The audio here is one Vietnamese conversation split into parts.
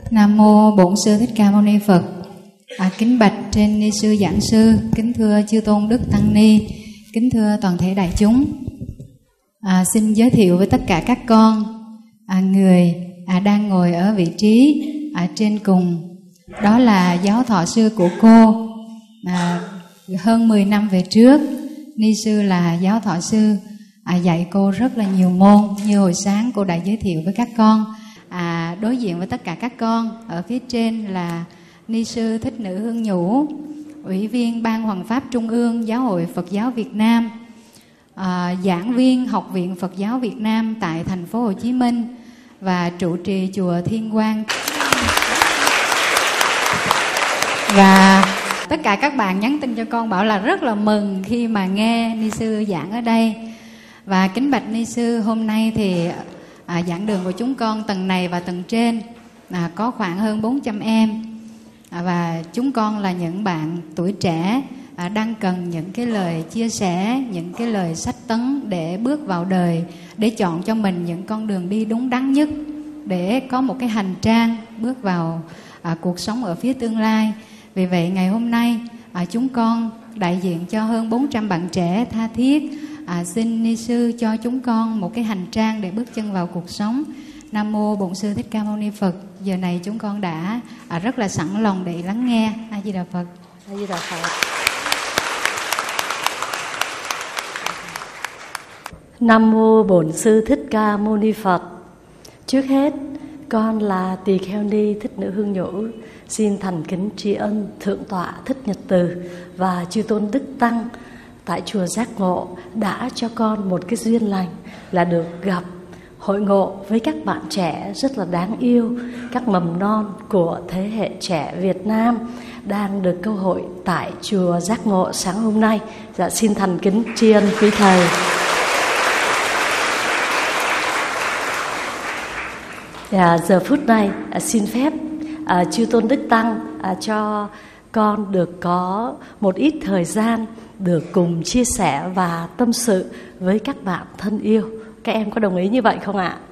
Nam mô Bổn Sư Thích Ca Mâu Ni Phật. Kính bạch trên ni sư giảng sư, kính thưa chư tôn đức tăng ni, kính thưa toàn thể đại chúng. Xin giới thiệu với tất cả các con người đang ngồi ở vị trí trên cùng. Đó là giáo thọ sư của cô. Hơn 10 năm về trước, ni sư là giáo thọ sư, dạy cô rất là nhiều môn. Như hồi sáng cô đã giới thiệu với các con. Đối diện với tất cả các con, ở phía trên là ni sư Thích Nữ Hương Nhũ, ủy viên Ban Hoằng Pháp Trung ương Giáo hội Phật giáo Việt Nam, giảng viên Học viện Phật giáo Việt Nam tại thành phố Hồ Chí Minh và trụ trì chùa Thiên Quang. Và tất cả các bạn nhắn tin cho con bảo là rất là mừng khi mà nghe ni sư giảng ở đây. Và kính bạch ni sư, hôm nay thì giảng đường của chúng con tầng này và tầng trên có khoảng hơn 400 em. Và chúng con là những bạn tuổi trẻ đang cần những cái lời chia sẻ, những cái lời sách tấn để bước vào đời, để chọn cho mình những con đường đi đúng đắn nhất, để có một cái hành trang bước vào cuộc sống ở phía tương lai. Vì vậy ngày hôm nay chúng con đại diện cho hơn 400 bạn trẻ tha thiết xin ni sư cho chúng con một cái hành trang để bước chân vào cuộc sống. Nam mô Bổn Sư Thích Ca Mâu Ni Phật. Giờ này chúng con đã rất là sẵn lòng để lắng nghe. A Di Đà Phật. A Di Đà Phật. Nam mô Bổn Sư Thích Ca Mâu Ni Phật. Trước hết, con là Tỳ Kheo Ni Thích Nữ Hương Nhũ, xin thành kính tri ân Thượng tọa Thích Nhật Từ và chư tôn đức tăng tại chùa Giác Ngộ đã cho con một cái duyên lành là được gặp, hội ngộ với các bạn trẻ rất là đáng yêu, các mầm non của thế hệ trẻ Việt Nam đang được cơ hội tại chùa Giác Ngộ sáng hôm nay. Xin thành kính tri ân quý thầy. Giờ phút này xin phép chư tôn đức tăng cho con được có một ít thời gian được cùng chia sẻ và tâm sự với các bạn thân yêu. Các em có đồng ý như vậy không ạ?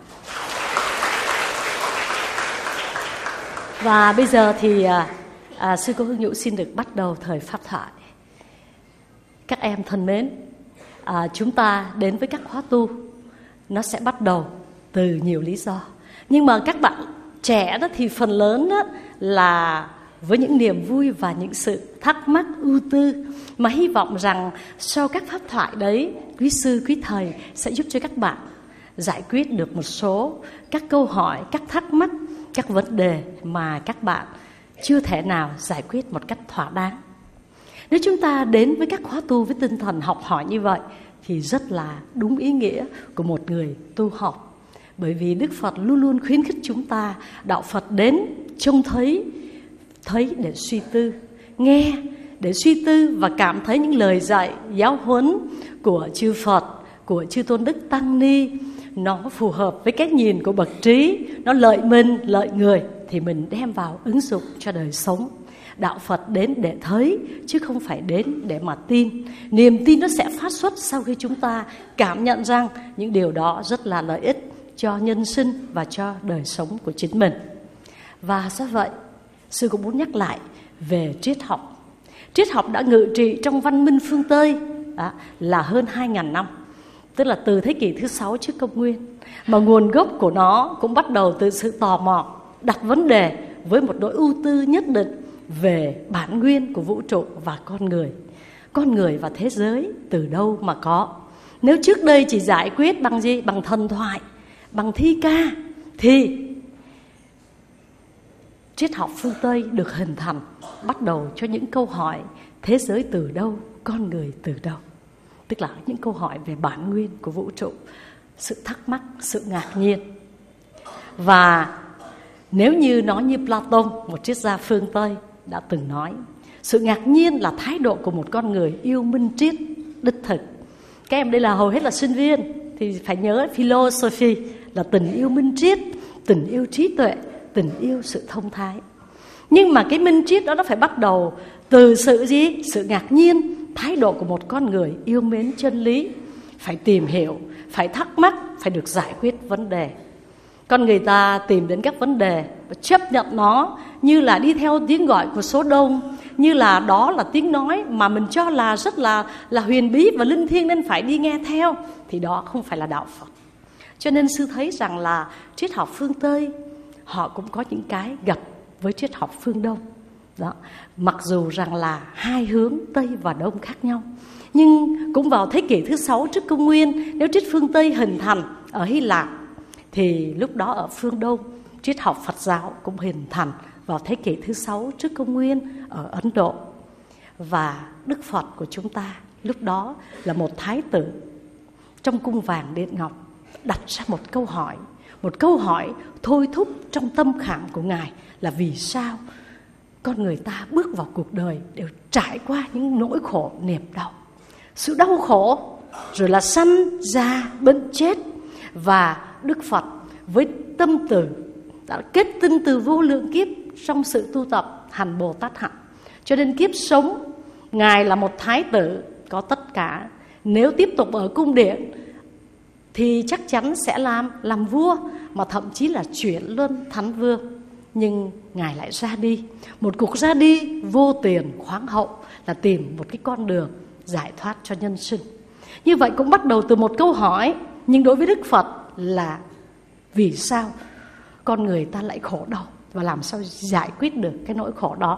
Và bây giờ thì sư cô Hương Nhũ xin được bắt đầu thời pháp thoại. Các em thân mến, chúng ta đến với các khóa tu, nó sẽ bắt đầu từ nhiều lý do. Nhưng mà các bạn trẻ đó thì phần lớn đó là với những niềm vui và những sự thắc mắc ưu tư, mà hy vọng rằng sau các pháp thoại đấy, quý sư, quý thầy sẽ giúp cho các bạn giải quyết được một số các câu hỏi, các thắc mắc, các vấn đề mà các bạn chưa thể nào giải quyết một cách thỏa đáng. Nếu chúng ta đến với các khóa tu với tinh thần học hỏi như vậy thì rất là đúng ý nghĩa của một người tu học. Bởi vì Đức Phật luôn luôn khuyến khích chúng ta, đạo Phật đến trông thấy để suy tư, nghe để suy tư và cảm thấy những lời dạy, giáo huấn của chư Phật, của chư tôn đức tăng ni nó phù hợp với cái nhìn của bậc trí, nó lợi mình, lợi người thì mình đem vào ứng dụng cho đời sống. Đạo Phật đến để thấy chứ không phải đến để mà tin. Niềm tin nó sẽ phát xuất sau khi chúng ta cảm nhận rằng những điều đó rất là lợi ích cho nhân sinh và cho đời sống của chính mình. Và do vậy, sư cũng muốn nhắc lại về triết học. Triết học đã ngự trị trong văn minh phương Tây là hơn 2.000 năm, tức là từ thế kỷ thứ 6 trước công nguyên. Mà nguồn gốc của nó cũng bắt đầu từ sự tò mò, đặt vấn đề với một nỗi ưu tư nhất định về bản nguyên của vũ trụ và con người. Con người và thế giới từ đâu mà có? Nếu trước đây chỉ giải quyết bằng gì? Bằng thần thoại, bằng thi ca, thì triết học phương Tây được hình thành bắt đầu cho những câu hỏi thế giới từ đâu, con người từ đâu. Tức là những câu hỏi về bản nguyên của vũ trụ, sự thắc mắc, sự ngạc nhiên. Và nếu như nói như Platon, một triết gia phương Tây đã từng nói, sự ngạc nhiên là thái độ của một con người yêu minh triết đích thực. Các em đây là hầu hết là sinh viên thì phải nhớ philosophy là tình yêu minh triết, tình yêu trí tuệ, tình yêu sự thông thái. Nhưng mà cái minh triết đó nó phải bắt đầu từ sự gì? Sự ngạc nhiên, thái độ của một con người yêu mến chân lý, phải tìm hiểu, phải thắc mắc, phải được giải quyết vấn đề. Con người ta tìm đến các vấn đề và chấp nhận nó như là đi theo tiếng gọi của số đông, như là đó là tiếng nói mà mình cho là rất là huyền bí và linh thiêng nên phải đi nghe theo, thì đó không phải là đạo Phật. Cho nên sư thấy rằng là triết học phương Tây họ cũng có những cái gặp với triết học phương Đông. Đó. Mặc dù rằng là hai hướng Tây và Đông khác nhau, nhưng cũng vào thế kỷ thứ 6 trước công nguyên, nếu triết phương Tây hình thành ở Hy Lạp thì lúc đó ở phương Đông triết học Phật giáo cũng hình thành vào thế kỷ thứ 6 trước công nguyên ở Ấn Độ. Và Đức Phật của chúng ta lúc đó là một thái tử trong cung vàng điện ngọc đặt ra một câu hỏi thôi thúc trong tâm khảm của Ngài là vì sao con người ta bước vào cuộc đời đều trải qua những nỗi khổ niềm đau, sự đau khổ, rồi là sanh, già, bệnh, chết. Và Đức Phật với tâm từ đã kết tinh từ vô lượng kiếp trong sự tu tập hành Bồ Tát hạnh. Cho nên kiếp sống Ngài là một thái tử có tất cả. Nếu tiếp tục ở cung điện thì chắc chắn sẽ làm vua, mà thậm chí là chuyển luân thánh vương. Nhưng Ngài lại ra đi, một cuộc ra đi vô tiền khoáng hậu, là tìm một cái con đường giải thoát cho nhân sinh. Như vậy cũng bắt đầu từ một câu hỏi, nhưng đối với Đức Phật là vì sao con người ta lại khổ đau và làm sao giải quyết được cái nỗi khổ đó.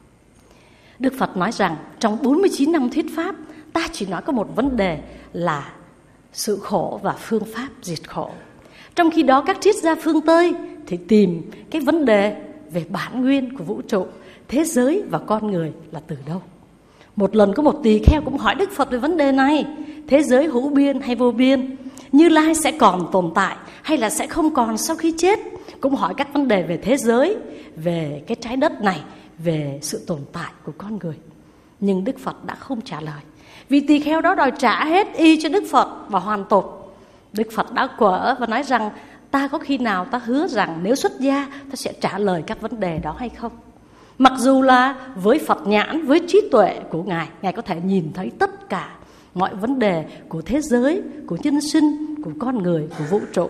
Đức Phật nói rằng trong 49 năm thuyết pháp, ta chỉ nói có một vấn đề là sự khổ và phương pháp diệt khổ. Trong khi đó các triết gia phương Tây thì tìm cái vấn đề về bản nguyên của vũ trụ, thế giới và con người là từ đâu. Một lần có một tỳ kheo cũng hỏi Đức Phật về vấn đề này: thế giới hữu biên hay vô biên? Như Lai sẽ còn tồn tại hay là sẽ không còn sau khi chết? Cũng hỏi các vấn đề về thế giới, về cái trái đất này, về sự tồn tại của con người. Nhưng Đức Phật đã không trả lời, vì tỳ kheo đó đòi trả hết y cho Đức Phật và hoàn tục. Đức Phật đã quở và nói rằng ta có khi nào ta hứa rằng nếu xuất gia ta sẽ trả lời các vấn đề đó hay không? Mặc dù là với Phật nhãn, với trí tuệ của Ngài, Ngài có thể nhìn thấy tất cả mọi vấn đề của thế giới, của nhân sinh, của con người, của vũ trụ.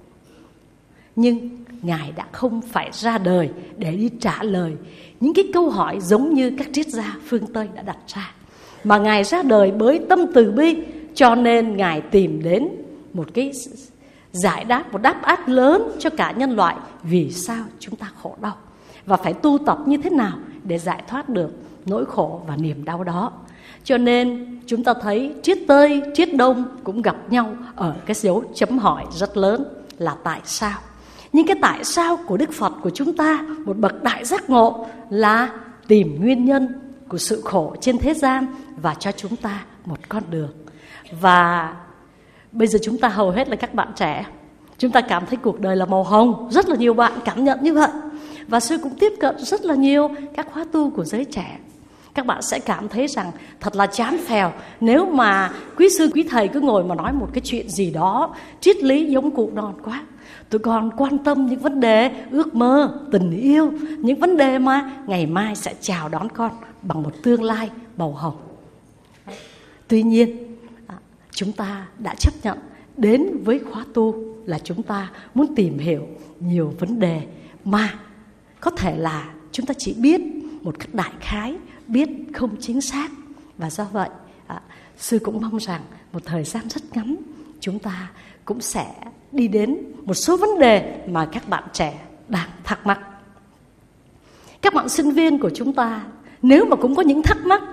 Nhưng Ngài đã không phải ra đời để đi trả lời những cái câu hỏi giống như các triết gia phương Tây đã đặt ra, mà Ngài ra đời với tâm từ bi. Cho nên Ngài tìm đến một cái giải đáp, một đáp án lớn cho cả nhân loại vì sao chúng ta khổ đau và phải tu tập như thế nào để giải thoát được nỗi khổ và niềm đau đó. Cho nên chúng ta thấy triết Tây, triết Đông cũng gặp nhau ở cái dấu chấm hỏi rất lớn là tại sao. Nhưng cái tại sao của Đức Phật của chúng ta, một bậc đại giác ngộ, là tìm nguyên nhân của sự khổ trên thế gian và cho chúng ta một con đường. Và bây giờ chúng ta hầu hết là các bạn trẻ, chúng ta cảm thấy cuộc đời là màu hồng. Rất là nhiều bạn cảm nhận như vậy. Và sư cũng tiếp cận rất là nhiều các khóa tu của giới trẻ. Các bạn sẽ cảm thấy rằng thật là chán phèo nếu mà quý sư quý thầy cứ ngồi mà nói một cái chuyện gì đó triết lý giống cụ non quá. Tụi con quan tâm những vấn đề ước mơ, tình yêu, những vấn đề mà ngày mai sẽ chào đón con bằng một tương lai màu hồng. Tuy nhiên chúng ta đã chấp nhận đến với khóa tu là chúng ta muốn tìm hiểu nhiều vấn đề mà có thể là chúng ta chỉ biết một cách đại khái, biết không chính xác. Và do vậy sư cũng mong rằng một thời gian rất ngắn chúng ta cũng sẽ đi đến một số vấn đề mà các bạn trẻ đang thắc mắc. Các bạn sinh viên của chúng ta nếu mà cũng có những thắc mắc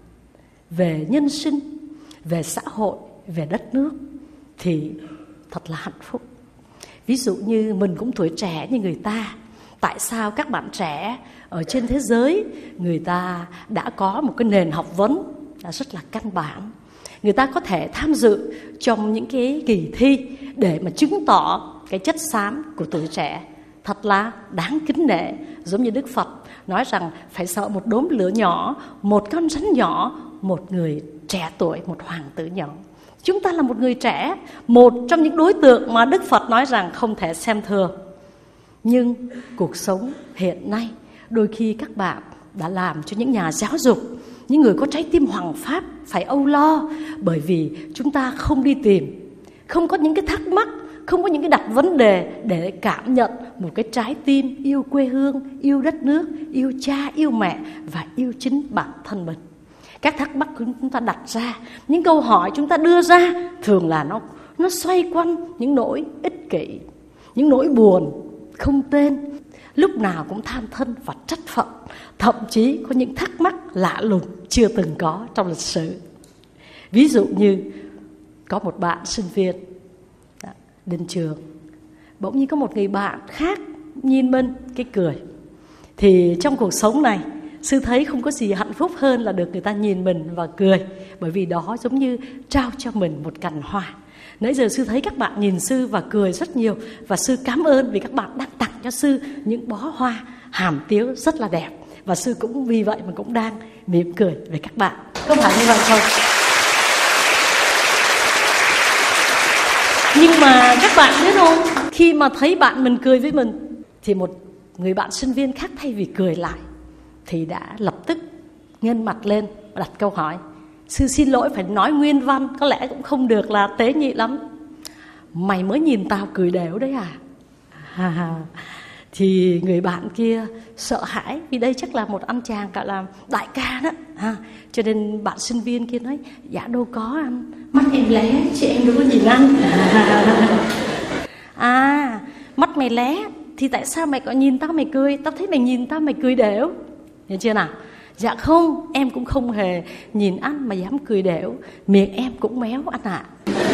về nhân sinh, về xã hội, về đất nước thì thật là hạnh phúc. Ví dụ như mình cũng tuổi trẻ như người ta. Tại sao các bạn trẻ ở trên thế giới người ta đã có một cái nền học vấn đã rất là căn bản. Người ta có thể tham dự trong những cái kỳ thi để mà chứng tỏ cái chất xám của tuổi trẻ thật là đáng kính nể. Giống như Đức Phật nói rằng phải sợ một đốm lửa nhỏ, một con rắn nhỏ, một người trẻ tuổi, một hoàng tử nhỏ. Chúng ta là một người trẻ, một trong những đối tượng mà Đức Phật nói rằng không thể xem thường. Nhưng cuộc sống hiện nay đôi khi các bạn đã làm cho những nhà giáo dục, những người có trái tim hoằng pháp phải âu lo, bởi vì chúng ta không đi tìm, không có những cái thắc mắc, không có những cái đặt vấn đề để cảm nhận một cái trái tim yêu quê hương, yêu đất nước, yêu cha, yêu mẹ và yêu chính bản thân mình. Các thắc mắc của chúng ta đặt ra, những câu hỏi chúng ta đưa ra thường là nó xoay quanh những nỗi ích kỷ, những nỗi buồn không tên, lúc nào cũng than thân và trách phận, thậm chí có những thắc mắc lạ lùng chưa từng có trong lịch sử. Ví dụ như có một bạn sinh viên đến trường, bỗng nhiên có một người bạn khác nhìn mình cái cười. Thì trong cuộc sống này, sư thấy không có gì hạnh phúc hơn là được người ta nhìn mình và cười, bởi vì đó giống như trao cho mình một cành hoa. Nãy giờ sư thấy các bạn nhìn sư và cười rất nhiều, và sư cảm ơn vì các bạn đang tặng cho sư những bó hoa hàm tiếu rất là đẹp, và sư cũng vì vậy mà cũng đang mỉm cười với các bạn. Không phải như vậy không? Nhưng mà các bạn biết không, khi mà thấy bạn mình cười với mình thì một người bạn sinh viên khác thay vì cười lại thì đã lập tức ngân mặt lên và đặt câu hỏi. Sư xin lỗi phải nói nguyên văn, có lẽ cũng không được là tế nhị lắm. Mày mới nhìn tao cười đều đấy à? Thì người bạn kia sợ hãi, vì đây chắc là một anh chàng gọi là đại ca đó. Cho nên bạn sinh viên kia nói, dạ đâu có anh, mắt em lé chứ em đâu có nhìn anh. Mắt mày lé thì tại sao mày có nhìn tao mày cười? Tao thấy mày nhìn tao mày cười đều. Hiểu chưa nào? Dạ không, em cũng không hề nhìn anh mà dám cười đều, miệng em cũng méo anh ạ.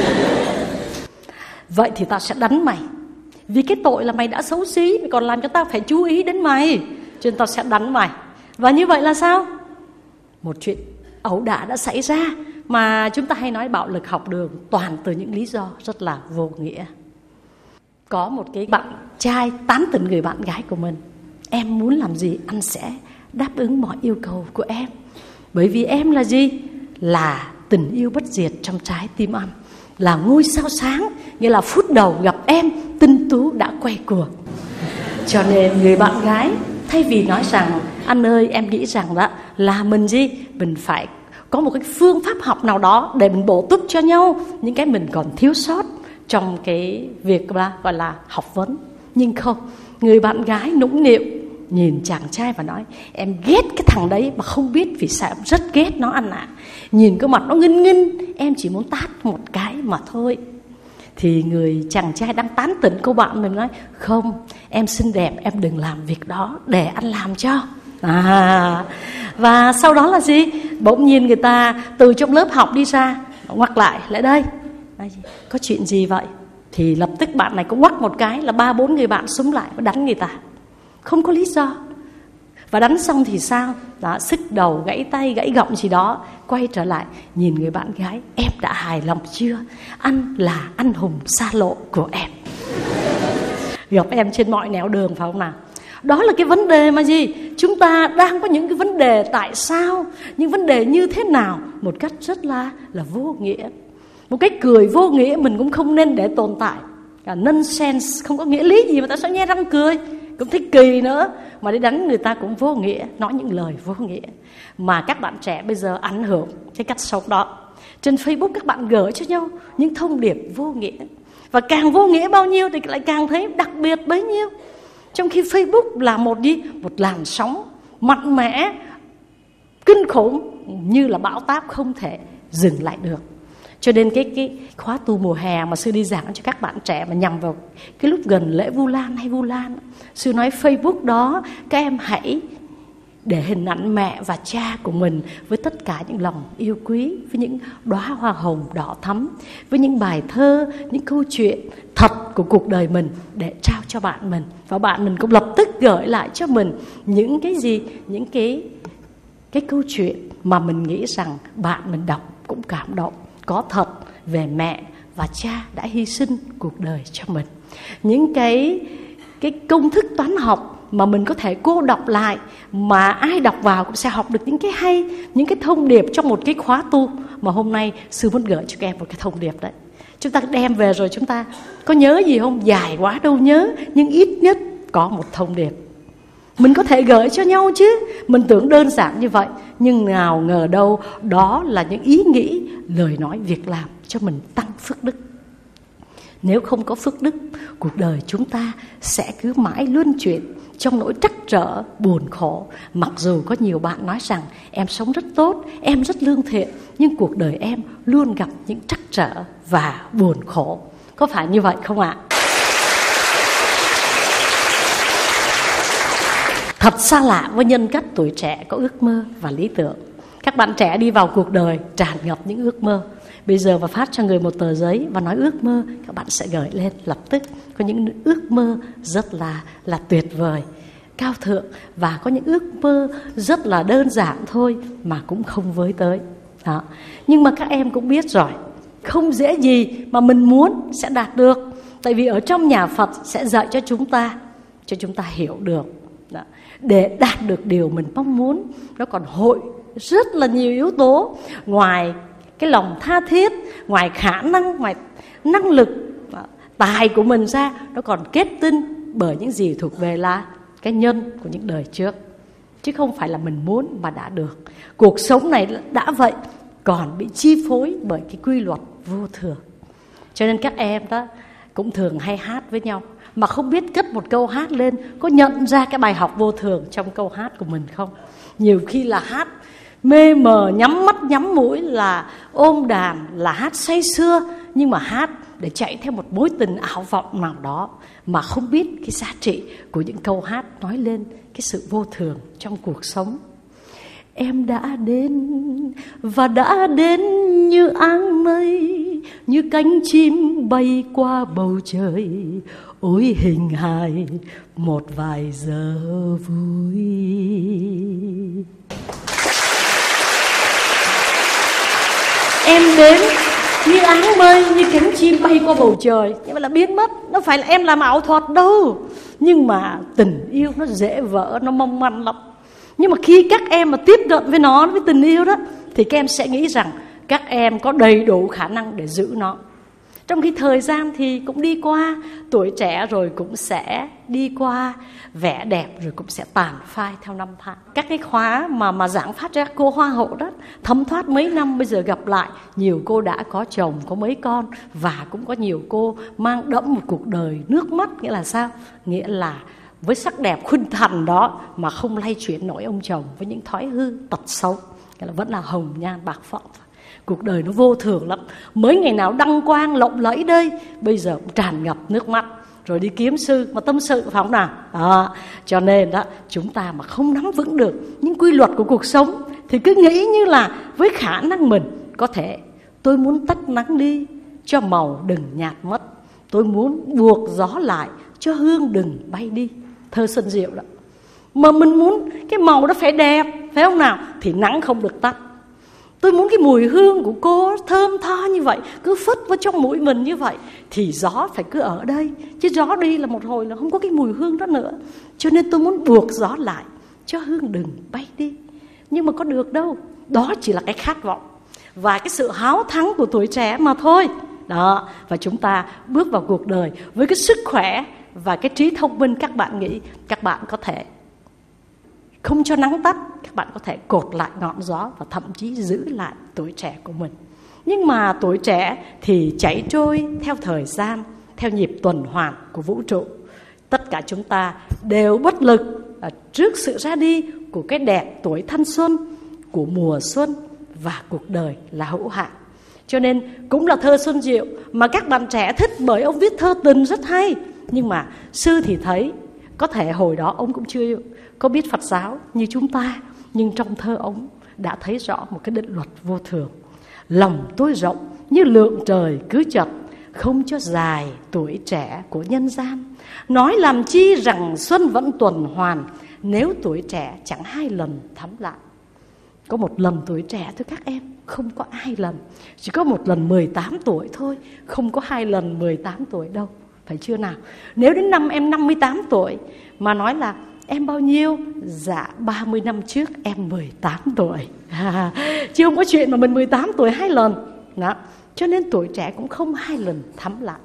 Vậy thì tao sẽ đánh mày, vì cái tội là mày đã xấu xí, mày còn làm cho tao phải chú ý đến mày, cho nên tao sẽ đánh mày. Và như vậy là sao? Một chuyện ẩu đả đã xảy ra, mà chúng ta hay nói bạo lực học đường toàn từ những lý do rất là vô nghĩa. Có một cái bạn trai tán tỉnh người bạn gái của mình, em muốn làm gì anh sẽ đáp ứng mọi yêu cầu của em, bởi vì em là gì? Là tình yêu bất diệt trong trái tim anh, là ngôi sao sáng, nghĩa là phút đầu gặp em tinh tú đã quay cuồng. Cho nên người bạn gái thay vì nói rằng anh ơi em nghĩ rằng đó là mình gì, mình phải có một cái phương pháp học nào đó để mình bổ túc cho nhau những cái mình còn thiếu sót trong cái việc gọi là học vấn. Nhưng không, người bạn gái nũng nịu nhìn chàng trai và nói, em ghét cái thằng đấy mà không biết vì sao em rất ghét nó anh ạ. Nhìn cái mặt nó nghinh nghinh, em chỉ muốn tát một cái mà thôi. Thì người chàng trai đang tán tỉnh cô bạn mình nói, không, em xinh đẹp, em đừng làm việc đó, để anh làm cho. Và sau đó là gì? Bỗng nhiên người ta từ trong lớp học đi ra, ngoắc lại đây, có chuyện gì vậy? Thì lập tức bạn này cũng ngoắc một cái là 3-4 người bạn xúm lại và đánh người ta, không có lý do. Và đánh xong thì sao? Đó, xức đầu, gãy tay, gãy gọng gì đó, quay trở lại nhìn người bạn gái, em đã hài lòng chưa? Anh là anh hùng xa lộ của em, gặp em trên mọi nẻo đường, phải không nào? Đó là cái vấn đề mà gì? Chúng ta đang có những cái vấn đề tại sao, những vấn đề như thế nào, một cách rất là vô nghĩa. Một cái cười vô nghĩa mình cũng không nên để tồn tại. Nonsense, không có nghĩa lý gì mà tại sao nhe răng cười, cũng thấy kỳ nữa. Mà để đánh người ta cũng vô nghĩa, nói những lời vô nghĩa. Mà các bạn trẻ bây giờ ảnh hưởng cái cách sống đó. Trên Facebook các bạn gửi cho nhau những thông điệp vô nghĩa, và càng vô nghĩa bao nhiêu thì lại càng thấy đặc biệt bấy nhiêu. Trong khi Facebook là một làn sóng mạnh mẽ, kinh khủng, như là bão táp không thể dừng lại được. Cho nên cái khóa tu mùa hè mà sư đi giảng cho các bạn trẻ mà nhằm vào cái lúc gần lễ Vu Lan hay Vu Lan, sư nói Facebook đó các em hãy để hình ảnh mẹ và cha của mình với tất cả những lòng yêu quý, với những đóa hoa hồng đỏ thắm, với những bài thơ, những câu chuyện thật của cuộc đời mình để trao cho bạn mình. Và bạn mình cũng lập tức gửi lại cho mình những cái gì, những cái câu chuyện mà mình nghĩ rằng bạn mình đọc cũng cảm động, có thật về mẹ và cha đã hy sinh cuộc đời cho mình. Những cái công thức toán học mà mình có thể cô đọc lại, mà ai đọc vào cũng sẽ học được những cái hay, những cái thông điệp trong một cái khóa tu mà hôm nay sư muốn gửi cho các em một cái thông điệp đấy. Chúng ta đem về rồi chúng ta có nhớ gì không? Dài quá đâu nhớ, nhưng ít nhất có một thông điệp mình có thể gửi cho nhau chứ. Mình tưởng đơn giản như vậy, nhưng nào ngờ đâu đó là những ý nghĩ, lời nói, việc làm cho mình tăng phước đức. Nếu không có phước đức, cuộc đời chúng ta sẽ cứ mãi luân chuyển trong nỗi trắc trở, buồn khổ. Mặc dù có nhiều bạn nói rằng em sống rất tốt, em rất lương thiện, nhưng cuộc đời em luôn gặp những trắc trở và buồn khổ. Có phải như vậy không ạ? Thật xa lạ với nhân cách tuổi trẻ có ước mơ và lý tưởng. Các bạn trẻ đi vào cuộc đời tràn ngập những ước mơ. Bây giờ và phát cho người một tờ giấy và nói ước mơ, các bạn sẽ gửi lên lập tức. Có những ước mơ rất là tuyệt vời, cao thượng, và có những ước mơ rất là đơn giản thôi mà cũng không với tới. Đó. Nhưng mà các em cũng biết rồi, không dễ gì mà mình muốn sẽ đạt được. Tại vì ở trong nhà Phật sẽ dạy cho chúng ta hiểu được. Đó. Để đạt được điều mình mong muốn, nó còn hội rất là nhiều yếu tố. Ngoài cái lòng tha thiết, ngoài khả năng, ngoài năng lực, tài của mình ra, nó còn kết tinh bởi những gì thuộc về là cái nhân của những đời trước, chứ không phải là mình muốn mà đã được. Cuộc sống này đã vậy, còn bị chi phối bởi cái quy luật vô thường. Cho nên các em đó cũng thường hay hát với nhau, mà không biết cất một câu hát lên có nhận ra cái bài học vô thường trong câu hát của mình không? Nhiều khi là hát mê mờ, nhắm mắt nhắm mũi, là ôm đàn, là hát say sưa, nhưng mà hát để chạy theo một mối tình ảo vọng nào đó, mà không biết cái giá trị của những câu hát nói lên cái sự vô thường trong cuộc sống. Em đã đến và đã đến như áng mây, như cánh chim bay qua bầu trời. Ôi hình hài một vài giờ vui. Em đến như áng mây, như cánh chim bay qua bầu trời. Nhưng mà là biến mất, nó phải là em làm ảo thuật đâu. Nhưng mà tình yêu nó dễ vỡ, nó mong manh lắm. Nhưng mà khi các em mà tiếp cận với nó, với tình yêu đó, thì các em sẽ nghĩ rằng các em có đầy đủ khả năng để giữ nó. Trong khi thời gian thì cũng đi qua, tuổi trẻ rồi cũng sẽ đi qua, vẻ đẹp rồi cũng sẽ tàn phai theo năm tháng. Các cái khóa mà giảng phát ra cô Hoa hậu đó, thấm thoát mấy năm bây giờ gặp lại, nhiều cô đã có chồng, có mấy con, và cũng có nhiều cô mang đẫm một cuộc đời nước mắt. Nghĩa là sao? Nghĩa là với sắc đẹp khuynh thành đó mà không lay chuyển nổi ông chồng, với những thói hư tật xấu, nghĩa là vẫn là hồng nhan bạc phận. Cuộc đời nó vô thường lắm. Mới ngày nào đăng quang lộng lẫy đây, bây giờ cũng tràn ngập nước mắt. Rồi đi kiếm sư mà tâm sự, phải không nào? Đó. Cho nên đó, chúng ta mà không nắm vững được những quy luật của cuộc sống thì cứ nghĩ như là với khả năng mình có thể, tôi muốn tắt nắng đi cho màu đừng nhạt mất, tôi muốn buộc gió lại cho hương đừng bay đi. Thơ Xuân Diệu đó. Mà mình muốn cái màu đó phải đẹp, phải không nào? Thì nắng không được tắt. Tôi muốn cái mùi hương của cô thơm tho như vậy, cứ phất vào trong mũi mình như vậy, thì gió phải cứ ở đây. Chứ gió đi là một hồi là không có cái mùi hương đó nữa. Cho nên tôi muốn buộc gió lại cho hương đừng bay đi. Nhưng mà có được đâu. Đó chỉ là cái khát vọng và cái sự háo thắng của tuổi trẻ mà thôi. Đó. Và chúng ta bước vào cuộc đời với cái sức khỏe và cái trí thông minh, các bạn nghĩ các bạn có thể không cho nắng tắt, các bạn có thể cột lại ngọn gió và thậm chí giữ lại tuổi trẻ của mình. Nhưng mà tuổi trẻ thì chảy trôi theo thời gian, theo nhịp tuần hoàn của vũ trụ. Tất cả chúng ta đều bất lực trước sự ra đi của cái đẹp tuổi thanh xuân, của mùa xuân, và cuộc đời là hữu hạn. Cho nên cũng là thơ Xuân Diệu mà các bạn trẻ thích, bởi ông viết thơ tình rất hay. Nhưng mà sư thì thấy có thể hồi đó ông cũng chưa có biết Phật giáo như chúng ta, nhưng trong thơ ông đã thấy rõ một cái định luật vô thường. Lòng tôi rộng như lượng trời cứ chật, không cho dài tuổi trẻ của nhân gian. Nói làm chi rằng xuân vẫn tuần hoàn, nếu tuổi trẻ chẳng 2 lần thắm lại. Có một lần tuổi trẻ thôi các em, không có 2 lần. Chỉ có một lần 18 tuổi thôi, không có 2 lần 18 tuổi đâu. Phải chưa nào? Nếu đến năm em 58 tuổi mà nói là em bao nhiêu? Dạ 30 năm trước em 18 tuổi. Chứ không có chuyện mà mình 18 tuổi 2 lần. Đó. Cho nên tuổi trẻ cũng không 2 lần thắm lại.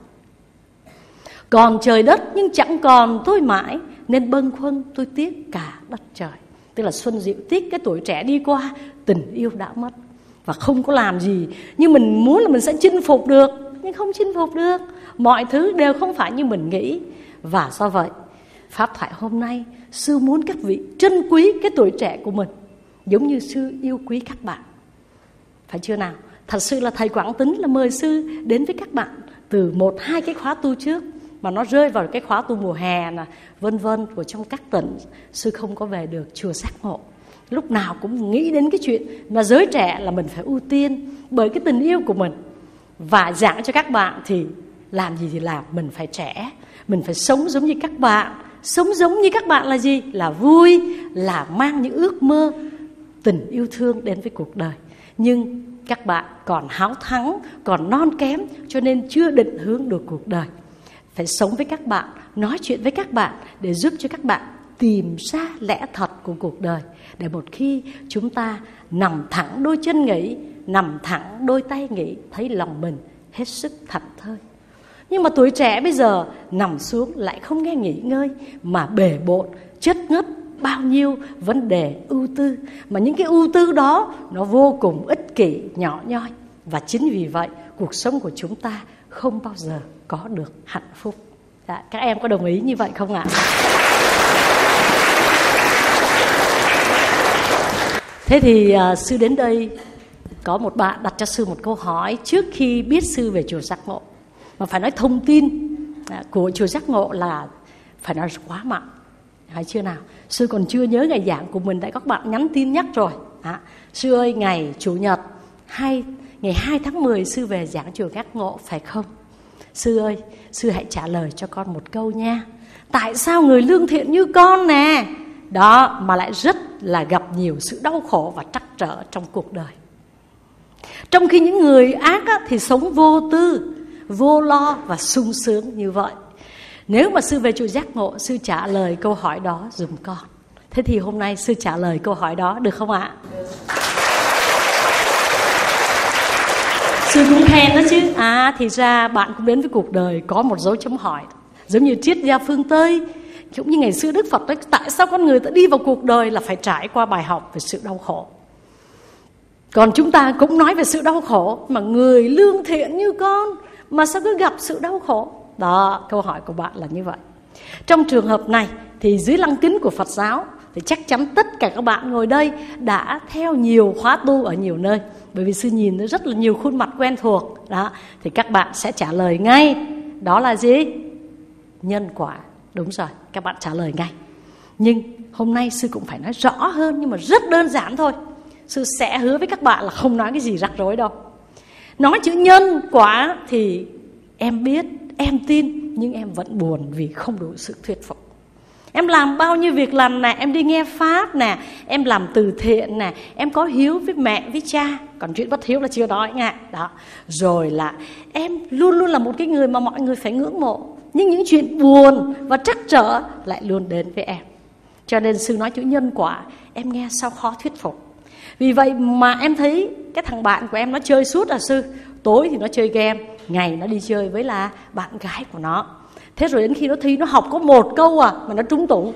Còn trời đất nhưng chẳng còn tôi mãi, nên bâng khuâng tôi tiếc cả đất trời. Tức là Xuân Diệu tiếc cái tuổi trẻ đi qua, tình yêu đã mất và không có làm gì. Nhưng mình muốn là mình sẽ chinh phục được, nhưng không chinh phục được. mọi thứ đều không phải như mình nghĩ. Và do vậy, pháp thoại hôm nay, sư muốn các vị trân quý cái tuổi trẻ của mình, giống như sư yêu quý các bạn. Phải chưa nào? Thật sự là thầy Quảng Tính là mời sư đến với các bạn từ 1-2 cái khóa tu trước, mà nó rơi vào cái khóa tu mùa hè nè, vân vân của trong các tỉnh. Sư không có về được chùa Giác Ngộ. Lúc nào cũng nghĩ đến cái chuyện mà giới trẻ là mình phải ưu tiên bởi cái tình yêu của mình. Và giảng cho các bạn thì làm gì thì làm, mình phải trẻ, mình phải sống giống như các bạn. Sống giống như các bạn là gì? Là vui, là mang những ước mơ, tình yêu thương đến với cuộc đời. Nhưng các bạn còn háo thắng, còn non kém, cho nên chưa định hướng được cuộc đời. Phải sống với các bạn, nói chuyện với các bạn để giúp cho các bạn tìm ra lẽ thật của cuộc đời. Để một khi chúng ta nằm thẳng đôi chân nghỉ, nằm thẳng đôi tay nghỉ, thấy lòng mình hết sức thảnh thơi. Nhưng mà tuổi trẻ bây giờ nằm xuống lại không nghe nghỉ ngơi, mà bề bộn, chất ngất bao nhiêu vấn đề ưu tư. Mà những cái ưu tư đó nó vô cùng ích kỷ, nhỏ nhoi. Và chính vì vậy cuộc sống của chúng ta không bao giờ có được hạnh phúc. Các em có đồng ý như vậy không ạ? Thế thì sư đến đây, có một bạn đặt cho sư một câu hỏi trước khi biết sư về chùa Giác Ngộ. Mà phải nói thông tin của chùa Giác Ngộ là phải nói quá mạnh. Hay chưa nào? Sư còn chưa nhớ ngày giảng của mình, đã các bạn nhắn tin nhắc rồi. Sư ơi, ngày Chủ nhật ngày 2 tháng 10 sư về giảng chùa Giác Ngộ phải không? Sư ơi, sư hãy trả lời cho con một câu nha. Tại sao người lương thiện như con nè đó mà lại rất là gặp nhiều sự đau khổ và trắc trở trong cuộc đời? Trong khi những người ác thì sống vô tư, vô lo và sung sướng như vậy. Nếu mà sư về chùa Giác Ngộ, sư trả lời câu hỏi đó dùm con. Thế thì hôm nay sư trả lời câu hỏi đó được không ạ? Sư cũng khen đó chứ. Thì ra bạn cũng đến với cuộc đời có một dấu chấm hỏi. Giống như triết gia phương Tây, cũng như ngày xưa Đức Phật nói, tại sao con người ta đi vào cuộc đời là phải trải qua bài học về sự đau khổ. Còn chúng ta cũng nói về sự đau khổ, mà người lương thiện như con mà sao cứ gặp sự đau khổ? Đó, câu hỏi của bạn là như vậy. Trong trường hợp này thì dưới lăng kính của Phật giáo thì chắc chắn tất cả các bạn ngồi đây đã theo nhiều khóa tu ở nhiều nơi. Bởi vì sư nhìn thấy rất là nhiều khuôn mặt quen thuộc. Đó, thì các bạn sẽ trả lời ngay. Đó là gì? Nhân quả. Đúng rồi, các bạn trả lời ngay. Nhưng hôm nay sư cũng phải nói rõ hơn, nhưng mà rất đơn giản thôi. Sư sẽ hứa với các bạn là không nói cái gì rắc rối đâu. Nói chữ nhân quả thì em biết, em tin, nhưng em vẫn buồn vì không đủ sự thuyết phục. Em làm bao nhiêu việc lành nè, em đi nghe pháp nè, em làm từ thiện nè, em có hiếu với mẹ, với cha. Còn chuyện bất hiếu là chưa nói nha. Đó. Rồi là em luôn luôn là một cái người mà mọi người phải ngưỡng mộ. Nhưng những chuyện buồn và trắc trở lại luôn đến với em. Cho nên sư nói chữ nhân quả, em nghe sao khó thuyết phục. Vì vậy mà em thấy cái thằng bạn của em nó chơi suốt à sư. Tối thì nó chơi game, ngày nó đi chơi với là bạn gái của nó. Thế rồi đến khi nó thi nó học có 1 câu mà nó trúng tủ.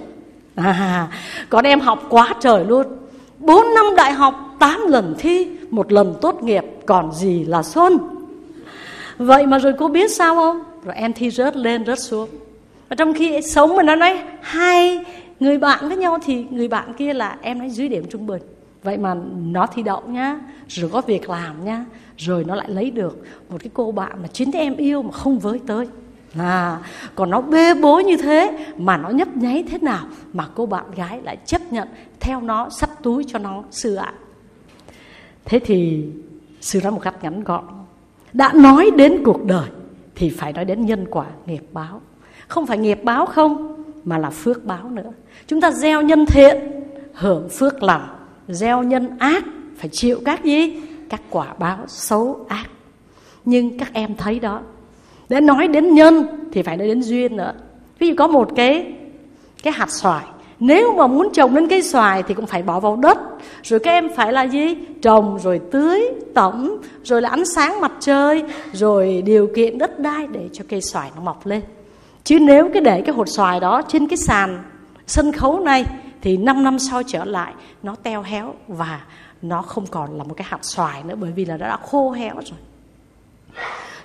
Còn em học quá trời luôn. 4 năm đại học, 8 lần thi, 1 lần tốt nghiệp, còn gì là xuân. Vậy mà rồi cô biết sao không? Rồi em thi rớt lên rớt xuống. Và trong khi sống mà nó nói 2 người bạn với nhau thì người bạn kia là em nói dưới điểm trung bình. Vậy mà nó thi đậu nhá, rồi có việc làm nhá, rồi nó lại lấy được một cái cô bạn mà chính em yêu mà không với tới. Còn nó bê bối như thế mà nó nhấp nháy thế nào mà cô bạn gái lại chấp nhận theo nó, xách túi cho nó, sư ạ. Thế thì sư nói một cách ngắn gọn, đã nói đến cuộc đời thì phải nói đến nhân quả nghiệp báo. Không phải nghiệp báo không, mà là phước báo nữa. Chúng ta gieo nhân thiện, hưởng phước lành. Gieo nhân ác, phải chịu các gì? Các quả báo xấu ác. Nhưng các em thấy đó, để nói đến nhân thì phải nói đến duyên nữa. Ví dụ có một cái hạt xoài, nếu mà muốn trồng lên cây xoài thì cũng phải bỏ vào đất. Rồi các em phải là gì? Trồng rồi tưới, tẩm, rồi là ánh sáng mặt trời, rồi điều kiện đất đai để cho cây xoài nó mọc lên. Chứ nếu để cái hột xoài đó trên cái sàn sân khấu này thì 5 năm sau trở lại nó teo héo và nó không còn là một cái hạt xoài nữa, bởi vì là đã khô héo rồi.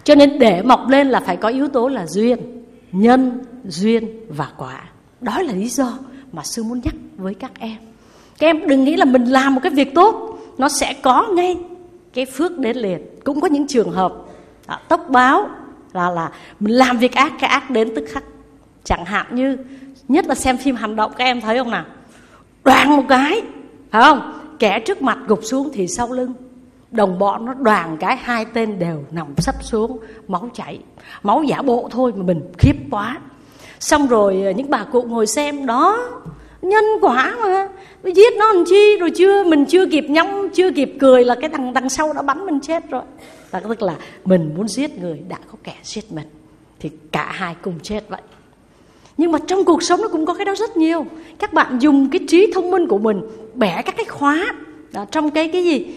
Cho nên để mọc lên là phải có yếu tố là duyên, nhân, duyên và quả. Đó là lý do mà sư muốn nhắc với các em. Các em đừng nghĩ là mình làm một cái việc tốt nó sẽ có ngay cái phước đến liền. Cũng có những trường hợp tốc báo là mình làm việc ác, cái ác đến tức khắc. Chẳng hạn như nhất là xem phim hành động, các em thấy không nào? Đoàng một cái, phải không? Kẻ trước mặt gục xuống thì sau lưng đồng bọn nó đoàng cái, hai tên đều nằm sấp xuống, máu chảy. Máu giả bộ thôi mà mình khiếp quá. Xong rồi những bà cụ ngồi xem, đó, nhân quả mà, giết nó làm chi, rồi mình chưa kịp nhắm, chưa kịp cười là cái thằng đằng sau đã bắn mình chết rồi. Và tức là mình muốn giết người, đã có kẻ giết mình, thì cả hai cùng chết vậy. Nhưng mà trong cuộc sống nó cũng có cái đó rất nhiều. Các bạn dùng cái trí thông minh của mình bẻ các cái khóa trong cái gì,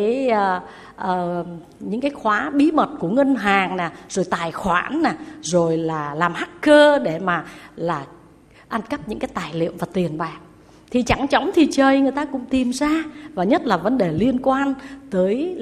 những cái khóa bí mật của ngân hàng nè, rồi tài khoản nè, rồi là làm hacker để mà là ăn cắp những cái tài liệu và tiền bạc, thì chẳng chóng thì trời người ta cũng tìm ra. Và nhất là vấn đề liên quan tới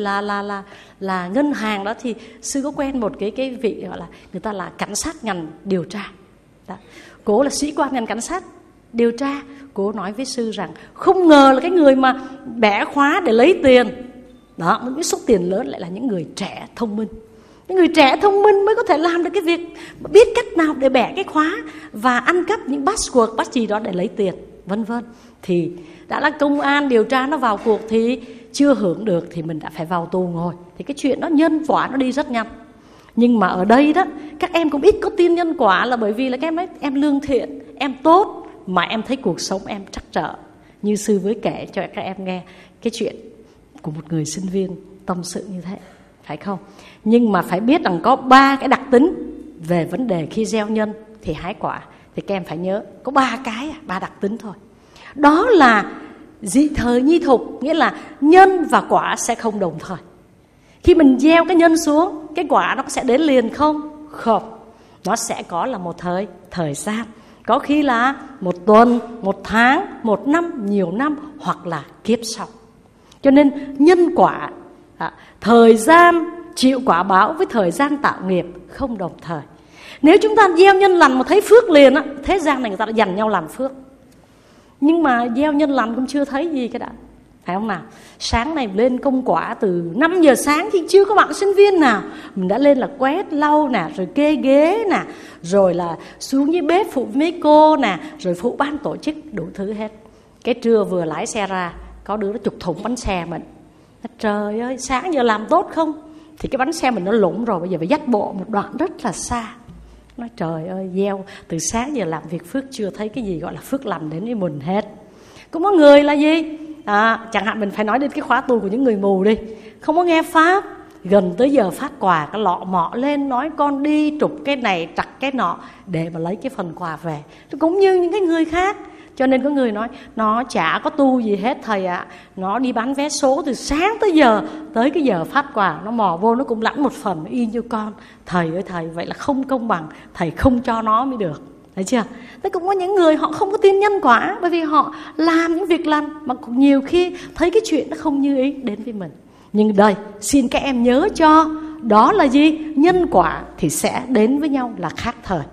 là ngân hàng đó, thì sư có quen một cái vị gọi là người ta là cảnh sát ngành điều tra đó. Cô là sĩ quan ngành cảnh sát điều tra. Cô nói với sư rằng không ngờ là cái người mà bẻ khóa để lấy tiền đó, những số tiền lớn lại là những người trẻ thông minh. Những người trẻ thông minh mới có thể làm được cái việc biết cách nào để bẻ cái khóa và ăn cắp những password, bắt gì đó để lấy tiền, vân vân. Thì đã là công an điều tra nó vào cuộc thì chưa hưởng được thì mình đã phải vào tù ngồi. Thì cái chuyện đó nhân quả nó đi rất nhanh. Nhưng mà ở đây đó, các em cũng ít có tin nhân quả là bởi vì là các em nói em lương thiện, em tốt, mà em thấy cuộc sống em trắc trở. Như sư với kể cho các em nghe cái chuyện của một người sinh viên tâm sự như thế, phải không? Nhưng mà phải biết rằng có 3 cái đặc tính về vấn đề khi gieo nhân thì hái quả. Thì các em phải nhớ có 3 đặc tính thôi. Đó là dị thời nhi thục, nghĩa là nhân và quả sẽ không đồng thời. Khi mình gieo cái nhân xuống, cái quả nó sẽ đến liền không? Không. Nó sẽ có là một thời gian. Có khi là 1 tuần, 1 tháng, 1 năm, nhiều năm, hoặc là kiếp sau. Cho nên nhân quả, thời gian chịu quả báo với thời gian tạo nghiệp không đồng thời. Nếu chúng ta gieo nhân lành mà thấy phước liền á, thế gian này người ta đã dành nhau làm phước. Nhưng mà gieo nhân lành cũng chưa thấy gì cái đã, phải không nào? Sáng này lên công quả từ 5 giờ sáng thì chưa có bạn sinh viên nào. Mình đã lên là quét lau nè, rồi kê ghế nè, rồi là xuống dưới bếp phụ mấy cô nè, rồi phụ ban tổ chức đủ thứ hết. Cái trưa vừa lái xe ra, có đứa nó chụp thủng bánh xe mình. Trời ơi, sáng giờ làm tốt không? Thì cái bánh xe mình nó lủng rồi, bây giờ phải dắt bộ một đoạn rất là xa. Nói trời ơi, gieo từ sáng giờ làm việc phước chưa thấy cái gì gọi là phước lành đến với mình hết. Cũng có người là gì? Chẳng hạn mình phải nói đến cái khóa tu của những người mù đi. Không có nghe pháp, gần tới giờ phát quà cái lọ mọ lên nói con đi trục cái này trặc cái nọ để mà lấy cái phần quà về. Cũng như những cái người khác. Cho nên có người nói nó chả có tu gì hết thầy ạ. Nó đi bán vé số từ sáng tới giờ, tới cái giờ phát quà nó mò vô nó cũng lãnh một phần y như con. Thầy ơi thầy, vậy là không công bằng, thầy không cho nó mới được. Thấy chưa? Thế cũng có những người họ không có tin nhân quả, bởi vì họ làm những việc lành mà cũng nhiều khi thấy cái chuyện nó không như ý đến với mình. Nhưng đây, xin các em nhớ cho, đó là gì? Nhân quả thì sẽ đến với nhau là khác thời.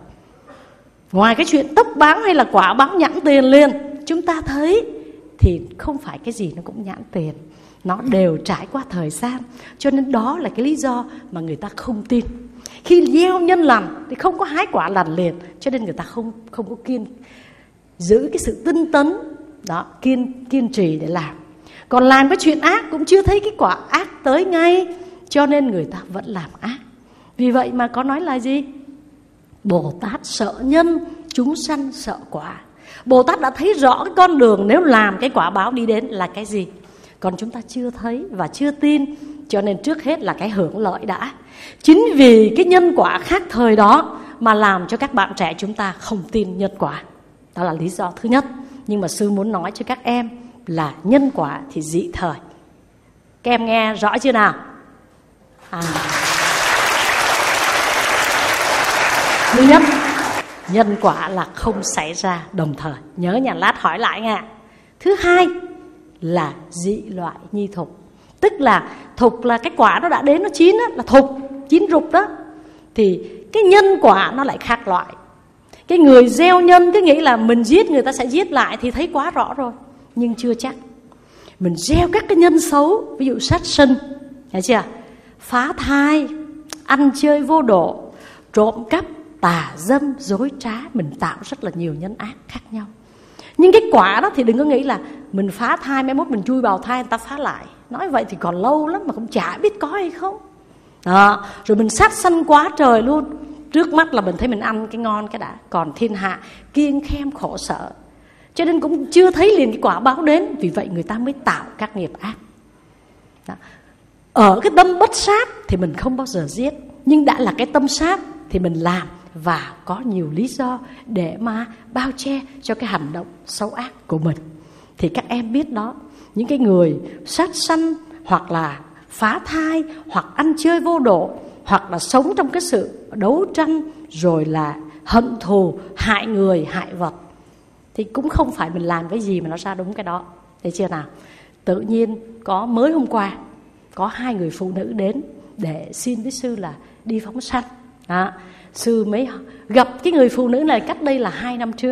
Ngoài cái chuyện tốc báo hay là quả báo nhãn tiền liền, chúng ta thấy thì không phải cái gì nó cũng nhãn tiền. Nó đều trải qua thời gian. Cho nên đó là cái lý do mà người ta không tin. Khi gieo nhân lành thì không có hái quả lành liền. Cho nên người ta không có giữ cái sự tinh tấn đó, kiên trì để làm. Còn làm cái chuyện ác cũng chưa thấy cái quả ác tới ngay, cho nên người ta vẫn làm ác. Vì vậy mà có nói là gì? Bồ Tát sợ nhân, chúng sanh sợ quả. Bồ Tát đã thấy rõ cái con đường nếu làm cái quả báo đi đến là cái gì. Còn chúng ta chưa thấy và chưa tin, cho nên trước hết là cái hưởng lợi đã. Chính vì cái nhân quả khác thời đó mà làm cho các bạn trẻ chúng ta không tin nhân quả. Đó là lý do thứ nhất. Nhưng mà sư muốn nói cho các em là nhân quả thì dị thời. Các em nghe rõ chưa nào? Thứ nhất, nhân quả là không xảy ra đồng thời. Nhớ nhà lát hỏi lại nha. Thứ hai là dị loại nhi thục. Tức là thục là cái quả nó đã đến, nó chín đó, là thục, chín rục đó. thì cái nhân quả nó lại khác loại. Cái người gieo nhân cứ nghĩ là mình giết người ta sẽ giết lại thì thấy quá rõ rồi, nhưng chưa chắc. Mình gieo các cái nhân xấu, ví dụ sát sinh, hiểu chưa? Phá thai, ăn chơi vô độ, trộm cắp, tà dâm, dối trá, mình tạo rất là nhiều nhân ác khác nhau. Nhưng cái quả đó thì đừng có nghĩ là mình phá thai, mai mốt mình chui vào thai người ta phá lại. Nói vậy thì còn lâu lắm mà cũng chả biết có hay không. Đó. Rồi mình sát sanh quá trời luôn. Trước mắt là mình thấy mình ăn cái ngon cái đã, còn thiên hạ kiêng khem khổ sở, cho nên cũng chưa thấy liền cái quả báo đến. Vì vậy người ta mới tạo các nghiệp ác. Đó. Ở cái tâm bất sát thì mình không bao giờ giết, nhưng đã là cái tâm sát thì mình làm, và có nhiều lý do để mà bao che cho cái hành động xấu ác của mình. Thì các em biết đó, những cái người sát sanh, hoặc là phá thai, hoặc ăn chơi vô độ, hoặc là sống trong cái sự đấu tranh, rồi là hận thù, hại người, hại vật, thì cũng không phải mình làm cái gì mà nó ra đúng cái đó. Thấy chưa nào? Tự nhiên có mới hôm qua có 2 người phụ nữ đến để xin với sư là đi phóng sanh. Đó. Sư mới gặp cái người phụ nữ này cách đây là 2 năm trước.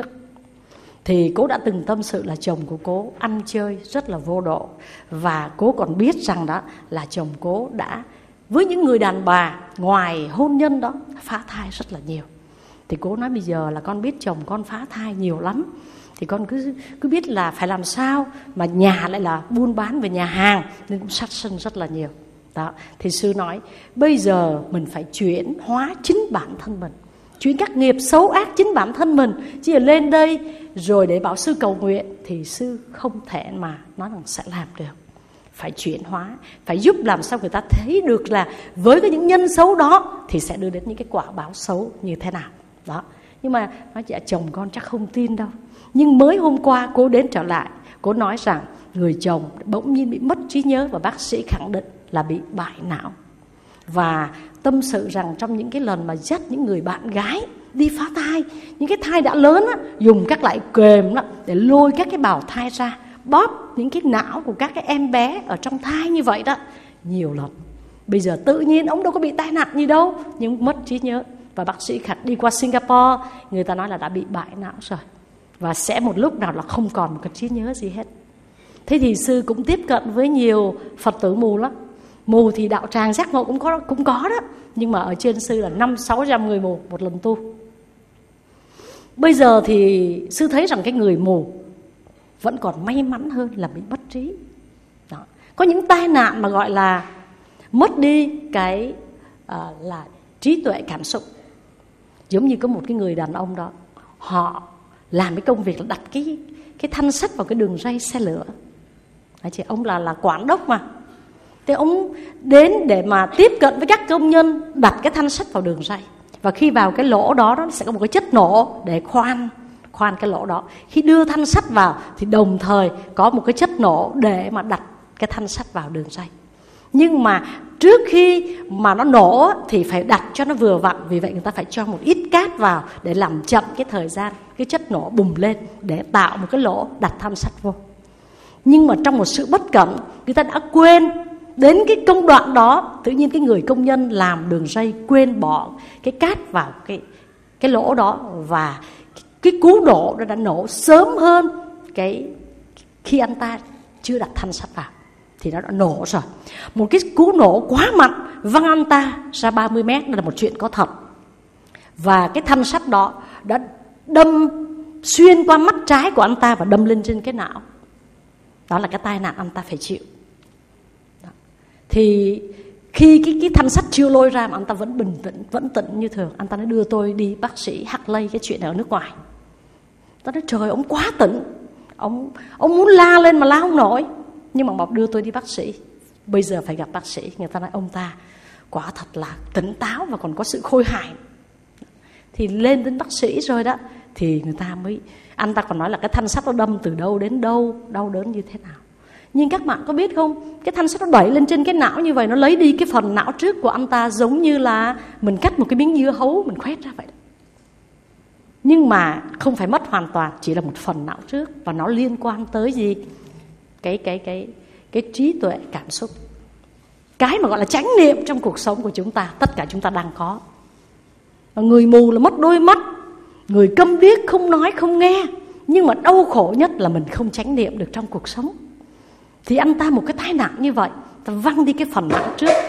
Thì cô đã từng tâm sự là chồng của cô ăn chơi rất là vô độ, và cô còn biết rằng đó là chồng cô đã với những người đàn bà ngoài hôn nhân đó phá thai rất là nhiều. Thì cô nói bây giờ là con biết chồng con phá thai nhiều lắm, thì con cứ biết là phải làm sao, mà nhà lại là buôn bán về nhà hàng nên cũng sát sanh rất là nhiều. Đó. Thì sư nói bây giờ mình phải chuyển hóa chính bản thân mình, chuyển các nghiệp xấu ác chính bản thân mình. Chỉ là lên đây rồi để bảo sư cầu nguyện thì sư không thể mà nói rằng sẽ làm được. Phải chuyển hóa, phải giúp làm sao người ta thấy được là với cái những nhân xấu đó thì sẽ đưa đến những cái quả báo xấu như thế nào. Đó. Nhưng mà nói chị chồng con chắc không tin đâu. Nhưng mới hôm qua cô đến trở lại, cô nói rằng người chồng bỗng nhiên bị mất trí nhớ, và bác sĩ khẳng định là bị bại não. Và tâm sự rằng trong những cái lần mà dắt những người bạn gái đi phá thai, những cái thai đã lớn á, dùng các loại kềm đó để lôi các cái bào thai ra, bóp những cái não của các cái em bé ở trong thai như vậy đó, nhiều lắm. Bây giờ tự nhiên ông đâu có bị tai nạn gì đâu, nhưng mất trí nhớ. Và bác sĩ khẳng đi qua Singapore, người ta nói là đã bị bại não rồi, và sẽ một lúc nào là không còn một cái trí nhớ gì hết. Thế thì sư cũng tiếp cận với nhiều Phật tử mù lắm. Mù thì đạo tràng giác ngộ cũng có đó, nhưng mà ở trên sư là 500-600 người mù một lần tu. Bây giờ thì sư thấy rằng cái người mù vẫn còn may mắn hơn là bị mất trí. Đó. Có những tai nạn mà gọi là mất đi cái là trí tuệ cảm xúc. Giống như có một cái người đàn ông đó, họ làm cái công việc là đặt cái thanh sắt vào cái đường ray xe lửa. Ông là quản đốc mà. Thì ông đến để mà tiếp cận với các công nhân đặt cái thanh sắt vào đường ray. Và khi vào cái lỗ đó, nó sẽ có một cái chất nổ để khoan cái lỗ đó. Khi đưa thanh sắt vào thì đồng thời có một cái chất nổ để mà đặt cái thanh sắt vào đường ray. Nhưng mà trước khi mà nó nổ thì phải đặt cho nó vừa vặn. Vì vậy người ta phải cho một ít cát vào để làm chậm cái thời gian cái chất nổ bùng lên, để tạo một cái lỗ đặt thanh sắt vô. Nhưng mà trong một sự bất cẩn, người ta đã quên đến cái công đoạn đó. Tự nhiên cái người công nhân làm đường ray quên bỏ cái cát vào cái lỗ đó, và cái cú nổ nó đã nổ sớm hơn khi anh ta chưa đặt thanh sắt vào, thì nó đã nổ rồi. Một cái cú nổ quá mạnh văng anh ta ra 30 mét, đó là một chuyện có thật. Và cái thanh sắt đó đã đâm xuyên qua mắt trái của anh ta và đâm lên trên cái não. Đó là cái tai nạn anh ta phải chịu. Đó. Thì khi cái thanh sắt chưa lôi ra mà anh ta vẫn bình tĩnh, vẫn tĩnh như thường, anh ta nói đưa tôi đi bác sĩ hắc lây cái chuyện ở nước ngoài. Tôi nói trời, ông quá tỉnh, ông muốn la lên mà la không nổi. Nhưng mà bảo đưa tôi đi bác sĩ, bây giờ phải gặp bác sĩ. Người ta nói ông ta quả thật là tỉnh táo và còn có sự khôi hài. Thì lên đến bác sĩ rồi đó, thì người ta mới, anh ta còn nói là cái thanh sắt nó đâm từ đâu đến đâu, đau đớn như thế nào. Nhưng các bạn có biết không, cái thanh sắt nó đẩy lên trên cái não như vậy, nó lấy đi cái phần não trước của anh ta, giống như là mình cắt một cái miếng dưa hấu mình khoét ra vậy. Nhưng mà không phải mất hoàn toàn, chỉ là một phần não trước. Và nó liên quan tới gì? Cái trí tuệ cảm xúc, cái mà gọi là chánh niệm trong cuộc sống của chúng ta. Tất cả chúng ta đang có. Người mù là mất đôi mắt, người câm điếc không nói không nghe. Nhưng mà đau khổ nhất là mình không chánh niệm được trong cuộc sống. Thì anh ta một cái tai nạn như vậy, ta văng đi cái phần não trước,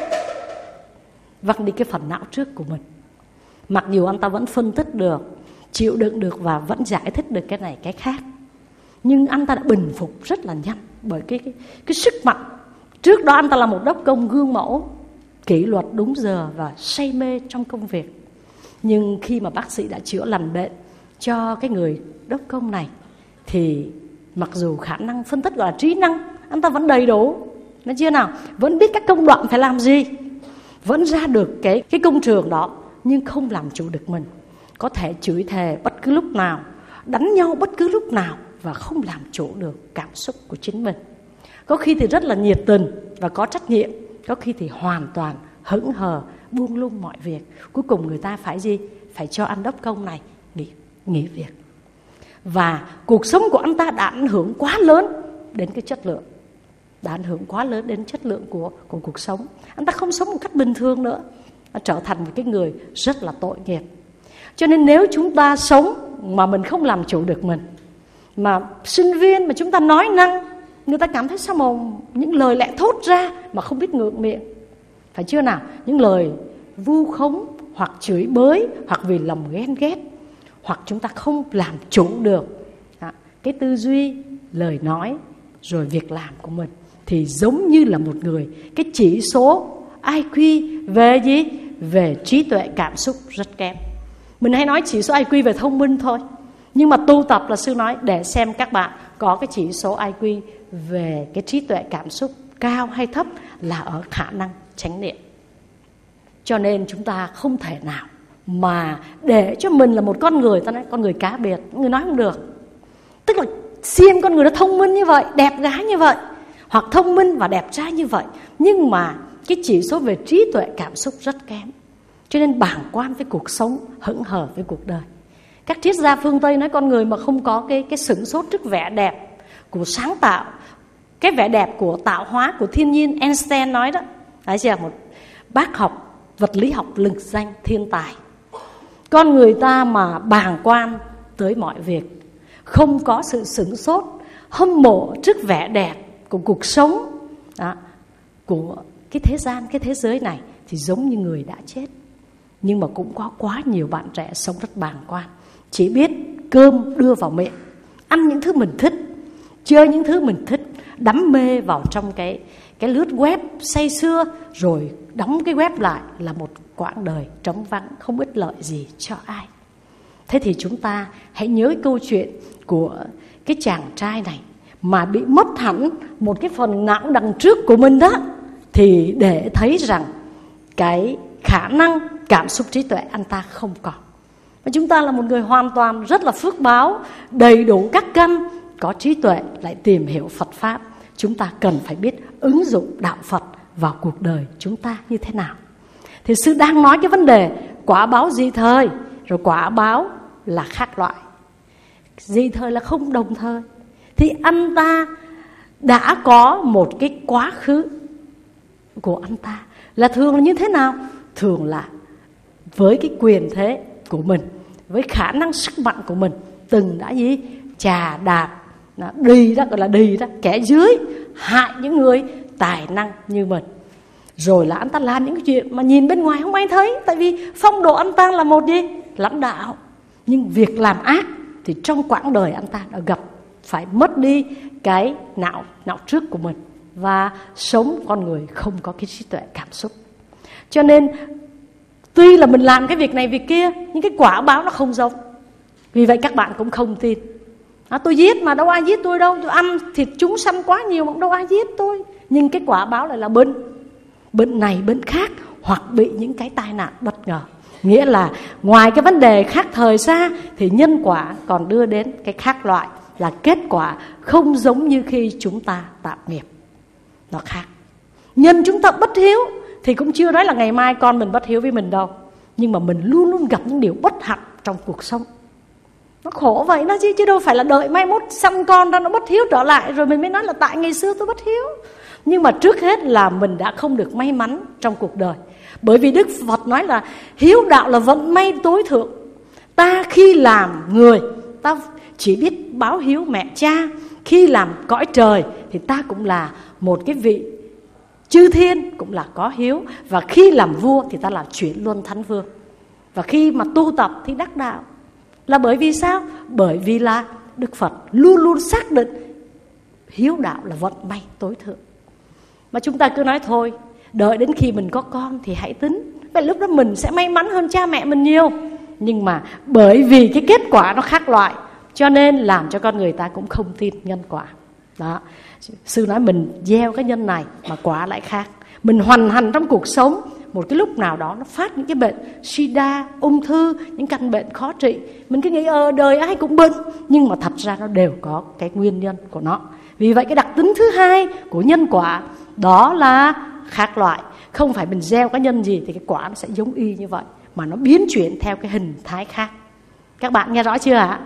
văng đi cái phần não trước của mình. Mặc dù anh ta vẫn phân tích được, chịu đựng được và vẫn giải thích được cái này cái khác, nhưng anh ta đã bình phục rất là nhanh bởi cái sức mạnh. Trước đó anh ta là một đốc công gương mẫu, kỷ luật đúng giờ và say mê trong công việc. Nhưng khi mà bác sĩ đã chữa lành bệnh cho cái người đốc công này, thì mặc dù khả năng phân tích gọi là trí năng anh ta vẫn đầy đủ, nói chưa nào, vẫn biết các công đoạn phải làm gì, vẫn ra được cái công trường đó, nhưng không làm chủ được mình. Có thể chửi thề bất cứ lúc nào, đánh nhau bất cứ lúc nào, và không làm chủ được cảm xúc của chính mình. Có khi thì rất là nhiệt tình và có trách nhiệm, có khi thì hoàn toàn hững hờ, buông lung mọi việc. Cuối cùng người ta phải gì? Phải cho anh đốc công này nghỉ việc. Và cuộc sống của anh ta đã ảnh hưởng quá lớn đến cái chất lượng, đã ảnh hưởng quá lớn đến chất lượng của cuộc sống. Anh ta không sống một cách bình thường nữa, nó trở thành một cái người rất là tội nghiệp. Cho nên nếu chúng ta sống mà mình không làm chủ được mình, mà sinh viên mà chúng ta nói năng, người ta cảm thấy sao mà những lời lẽ thốt ra mà không biết ngượng miệng, phải chưa nào? Những lời vu khống hoặc chửi bới, hoặc vì lòng ghen ghét, hoặc chúng ta không làm chủ được cái tư duy, lời nói, rồi việc làm của mình, thì giống như là một người, cái chỉ số IQ về gì? Về trí tuệ cảm xúc rất kém. Mình hay nói chỉ số IQ về thông minh thôi, nhưng mà tu tập là sư nói để xem các bạn có cái chỉ số IQ về cái trí tuệ cảm xúc cao hay thấp là ở khả năng chánh niệm. Cho nên chúng ta không thể nào mà để cho mình là một con người, ta nói con người cá biệt, người nói không được. Tức là xiên con người nó thông minh như vậy, đẹp gái như vậy, hoặc thông minh và đẹp trai như vậy, nhưng mà cái chỉ số về trí tuệ cảm xúc rất kém. Cho nên bàng quan với cuộc sống, hững hờ với cuộc đời. Các triết gia phương Tây nói con người mà không có cái sửng sốt trước vẻ đẹp của sáng tạo, cái vẻ đẹp của tạo hóa, của thiên nhiên. Einstein nói đó, đấy chưa, một bác học vật lý học lừng danh thiên tài. Con người ta mà bàng quan tới mọi việc, không có sự sửng sốt, hâm mộ trước vẻ đẹp của cuộc sống đó, của cái thế gian, cái thế giới này, thì giống như người đã chết. Nhưng mà cũng có quá nhiều bạn trẻ sống rất bàng quan, chỉ biết cơm đưa vào miệng, ăn những thứ mình thích, chơi những thứ mình thích, đắm mê vào trong cái lướt web say sưa, rồi đóng cái web lại, là một quãng đời trống vắng, không ích lợi gì cho ai. Thế thì chúng ta hãy nhớ câu chuyện của cái chàng trai này mà bị mất hẳn một cái phần não đằng trước của mình đó, thì để thấy rằng cái khả năng cảm xúc trí tuệ anh ta không còn. Và chúng ta là một người hoàn toàn rất là phước báo, đầy đủ các căn, có trí tuệ, lại tìm hiểu Phật Pháp. Chúng ta cần phải biết ứng dụng đạo Phật vào cuộc đời chúng ta như thế nào. Thì sư đang nói cái vấn đề quả báo dị thời, rồi quả báo là khác loại. Dị thời là không đồng thời. Thì anh ta đã có một cái quá khứ của anh ta là thường là như thế nào? Thường là với cái quyền thế của mình, với khả năng sức mạnh của mình, từng đã gì? Chà đạp, đi đó, gọi là đi đó, kẻ dưới hại những người tài năng như mình. Rồi là anh ta làm những cái chuyện mà nhìn bên ngoài không ai thấy, tại vì phong độ anh ta là một gì? Lãnh đạo. Nhưng việc làm ác thì trong quãng đời anh ta đã gặp, phải mất đi cái não trước của mình, và sống con người không có cái trí tuệ cảm xúc. Cho nên tuy là mình làm cái việc này việc kia, nhưng cái quả báo nó không giống. Vì vậy các bạn cũng không tin. Tôi giết mà đâu ai giết tôi đâu, tôi ăn thịt chúng sanh quá nhiều mà đâu ai giết tôi. Nhưng cái quả báo lại là bệnh này bệnh khác, hoặc bị những cái tai nạn bất ngờ. Nghĩa là ngoài cái vấn đề khác thời ra, thì nhân quả còn đưa đến cái khác loại, là kết quả không giống như khi chúng ta tạo nghiệp. Nó khác. Nhân chúng ta bất hiếu thì cũng chưa nói là ngày mai con mình bất hiếu với mình đâu, nhưng mà mình luôn luôn gặp những điều bất hạnh trong cuộc sống. Nó khổ vậy đó chứ đâu phải là đợi mai mốt sanh con ra nó bất hiếu trở lại rồi mình mới nói là tại ngày xưa tôi bất hiếu. Nhưng mà trước hết là mình đã không được may mắn trong cuộc đời. Bởi vì Đức Phật nói là hiếu đạo là vận may tối thượng. Ta khi làm người, ta chỉ biết báo hiếu mẹ cha. Khi làm cõi trời thì ta cũng là một cái vị chư thiên, cũng là có hiếu. Và khi làm vua thì ta là chuyển luân thánh vương. Và khi mà tu tập thì đắc đạo. Là bởi vì sao? Bởi vì là Đức Phật luôn luôn xác định hiếu đạo là vận may tối thượng. Mà chúng ta cứ nói thôi, đợi đến khi mình có con thì hãy tính. Vậy lúc đó mình sẽ may mắn hơn cha mẹ mình nhiều. Nhưng mà bởi vì cái kết quả nó khác loại, cho nên làm cho con người ta cũng không tin nhân quả. Đó. Sư nói mình gieo cái nhân này mà quả lại khác. Mình hoành hành trong cuộc sống, một cái lúc nào đó nó phát những cái bệnh sida, ung thư, những căn bệnh khó trị. Mình cứ nghĩ đời ai cũng bệnh, nhưng mà thật ra nó đều có cái nguyên nhân của nó. Vì vậy cái đặc tính thứ hai của nhân quả đó là khác loại. Không phải mình gieo cái nhân gì thì cái quả nó sẽ giống y như vậy, mà nó biến chuyển theo cái hình thái khác. Các bạn nghe rõ chưa ạ?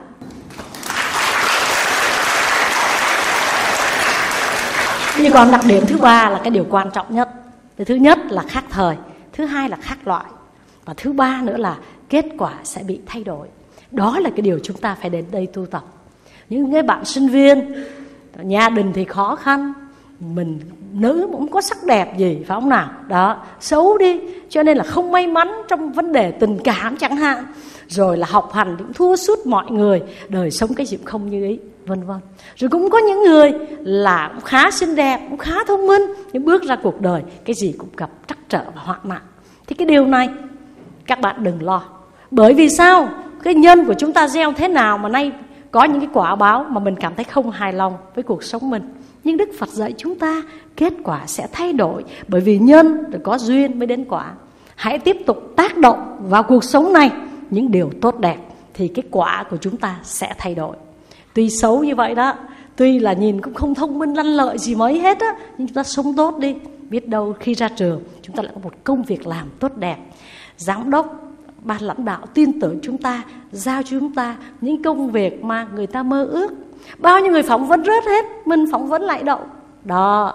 Nhưng còn đặc điểm thứ ba là cái điều quan trọng nhất. Thứ nhất là khác thời, thứ hai là khác loại, và thứ ba nữa là kết quả sẽ bị thay đổi. Đó là cái điều chúng ta phải đến đây tu tập. Những cái bạn sinh viên, gia đình thì khó khăn, mình nữ cũng có sắc đẹp gì, phải không nào? Đó, xấu đi, cho nên là không may mắn trong vấn đề tình cảm chẳng hạn. Rồi là học hành cũng thua sút mọi người, đời sống cái gì cũng không như ý, vân vân. Rồi cũng có những người là cũng khá xinh đẹp, cũng khá thông minh, nhưng bước ra cuộc đời cái gì cũng gặp trắc trở và hoạn nạn. Thì cái điều này các bạn đừng lo. Bởi vì sao? Cái nhân của chúng ta gieo thế nào mà nay có những cái quả báo mà mình cảm thấy không hài lòng với cuộc sống mình. Nhưng Đức Phật dạy chúng ta kết quả sẽ thay đổi, bởi vì nhân rồi có duyên mới đến quả. Hãy tiếp tục tác động vào cuộc sống này những điều tốt đẹp thì cái quả của chúng ta sẽ thay đổi. Tuy xấu như vậy đó, tuy là nhìn cũng không thông minh lanh lợi gì mấy hết á, nhưng chúng ta sống tốt đi. Biết đâu khi ra trường chúng ta lại có một công việc làm tốt đẹp. Giám đốc, ban lãnh đạo tin tưởng chúng ta, giao cho chúng ta những công việc mà người ta mơ ước. Bao nhiêu người phỏng vấn rớt hết, mình phỏng vấn lại đậu. Đó.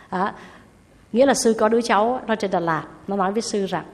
Nghĩa là sư có đứa cháu nó trên Đà Lạt, nó nói với sư rằng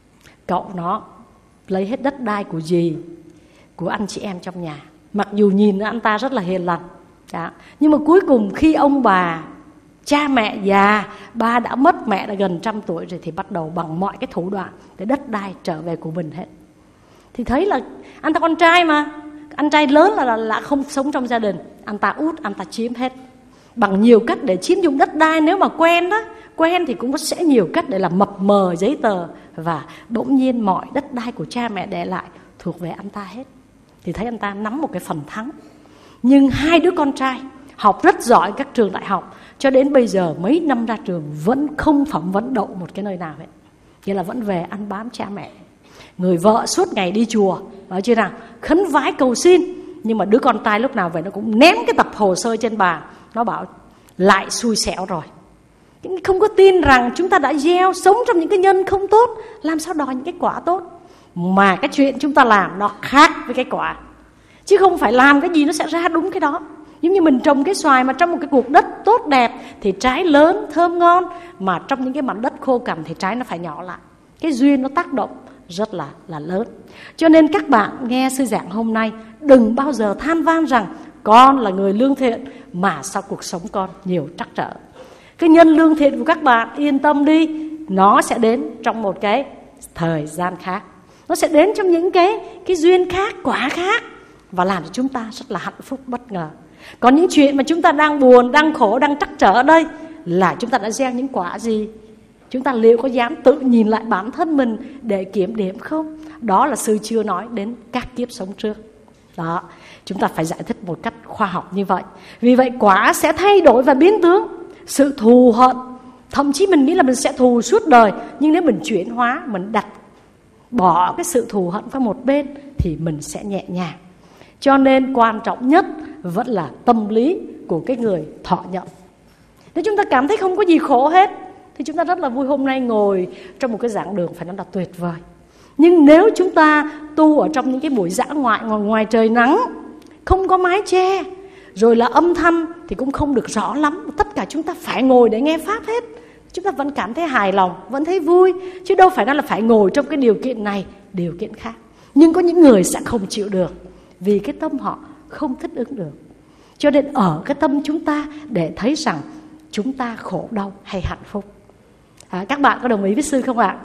cậu nó lấy hết đất đai của dì, của anh chị em trong nhà. Mặc dù nhìn anh ta rất là hiền lành, nhưng mà cuối cùng khi ông bà, cha mẹ già, ba đã mất, mẹ đã gần 100 tuổi rồi, thì bắt đầu bằng mọi cái thủ đoạn để đất đai trở về của mình hết. Thì thấy là anh ta con trai mà, anh trai lớn là không sống trong gia đình, anh ta út, anh ta chiếm hết bằng nhiều cách để chiếm dụng đất đai. Nếu mà quen thì cũng sẽ nhiều cách để làm mập mờ giấy tờ, và bỗng nhiên mọi đất đai của cha mẹ để lại thuộc về anh ta hết. Thì thấy anh ta nắm một cái phần thắng. Nhưng hai đứa con trai học rất giỏi các trường đại học, cho đến bây giờ mấy năm ra trường vẫn không phỏng vấn đậu một cái nơi nào hết. Nghĩa là vẫn về ăn bám cha mẹ. Người vợ suốt ngày đi chùa, nói chưa nào, khấn vái cầu xin, nhưng mà đứa con trai lúc nào về nó cũng ném cái tập hồ sơ trên bàn. Nó bảo lại xui xẻo rồi. Không có tin rằng chúng ta đã gieo sống trong những cái nhân không tốt, làm sao đòi những cái quả tốt. Mà cái chuyện chúng ta làm nó khác với cái quả, chứ không phải làm cái gì nó sẽ ra đúng cái đó. Giống như mình trồng cái xoài mà trong một cái cuộc đất tốt đẹp thì trái lớn, thơm ngon, mà trong những cái mảnh đất khô cằn thì trái nó phải nhỏ lại. Cái duyên nó tác động rất là lớn. Cho nên các bạn nghe sư giảng hôm nay, đừng bao giờ than van rằng con là người lương thiện mà sao cuộc sống con nhiều trắc trở. Cái nhân lương thiện của các bạn yên tâm đi, nó sẽ đến trong một cái thời gian khác, nó sẽ đến trong những cái duyên khác, quả khác, và làm cho chúng ta rất là hạnh phúc bất ngờ. Còn những chuyện mà chúng ta đang buồn, đang khổ, đang trắc trở ở đây là chúng ta đã gieo những quả gì? Chúng ta liệu có dám tự nhìn lại bản thân mình để kiểm điểm không? Đó là sư chưa nói đến các kiếp sống trước. Đó, chúng ta phải giải thích một cách khoa học như vậy. Vì vậy quả sẽ thay đổi và biến tướng. Sự thù hận, thậm chí mình nghĩ là mình sẽ thù suốt đời, nhưng nếu mình chuyển hóa, mình đặt bỏ cái sự thù hận qua một bên thì mình sẽ nhẹ nhàng. Cho nên quan trọng nhất vẫn là tâm lý của cái người thọ nhận. Nếu chúng ta cảm thấy không có gì khổ hết thì chúng ta rất là vui. Hôm nay ngồi trong một cái giảng đường phải nói là tuyệt vời. Nhưng nếu chúng ta tu ở trong những cái buổi dã ngoại, ngoài trời nắng, không có mái che, rồi là âm thanh thì cũng không được rõ lắm, tất cả chúng ta phải ngồi để nghe pháp hết, chúng ta vẫn cảm thấy hài lòng, vẫn thấy vui, chứ đâu phải là phải ngồi trong cái điều kiện này, điều kiện khác. Nhưng có những người sẽ không chịu được, vì cái tâm họ không thích ứng được. Cho nên ở cái tâm chúng ta để thấy rằng chúng ta khổ đau hay hạnh phúc. Các bạn có đồng ý với sư không ạ?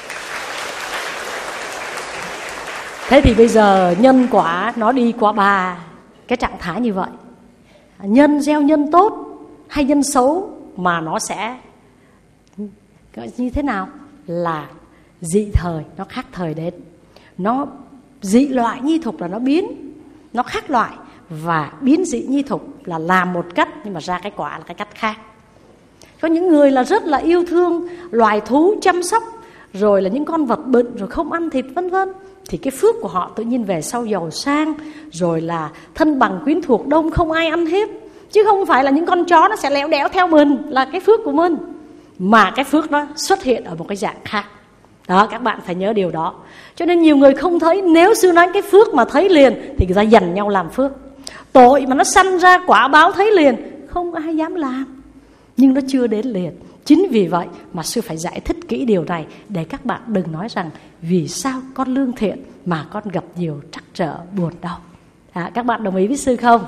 Thế thì bây giờ nhân quả nó đi qua 3 cái trạng thái như vậy. Nhân gieo nhân tốt hay nhân xấu mà nó sẽ như thế nào? Là dị thời, nó khác thời đến. Nó dị loại nhi thục là nó biến, nó khác loại. Và biến dị nhi thục là làm một cách nhưng mà ra cái quả là cái cách khác. Có những người là rất là yêu thương loài thú, chăm sóc, rồi là những con vật bệnh, rồi không ăn thịt vân vân, thì cái phước của họ tự nhiên về sau giàu sang, rồi là thân bằng quyến thuộc đông, không ai ăn hiếp. Chứ không phải là những con chó nó sẽ léo đéo theo mình là cái phước của mình, mà cái phước nó xuất hiện ở một cái dạng khác. Đó, các bạn phải nhớ điều đó. Cho nên nhiều người không thấy. Nếu sư nói cái phước mà thấy liền thì người ta dành nhau làm phước. Tội mà nó sanh ra quả báo thấy liền, không ai dám làm. Nhưng nó chưa đến liền. Chính vì vậy mà sư phải giải thích kỹ điều này, để các bạn đừng nói rằng vì sao con lương thiện mà con gặp nhiều trắc trở buồn đau. Các bạn đồng ý với sư không?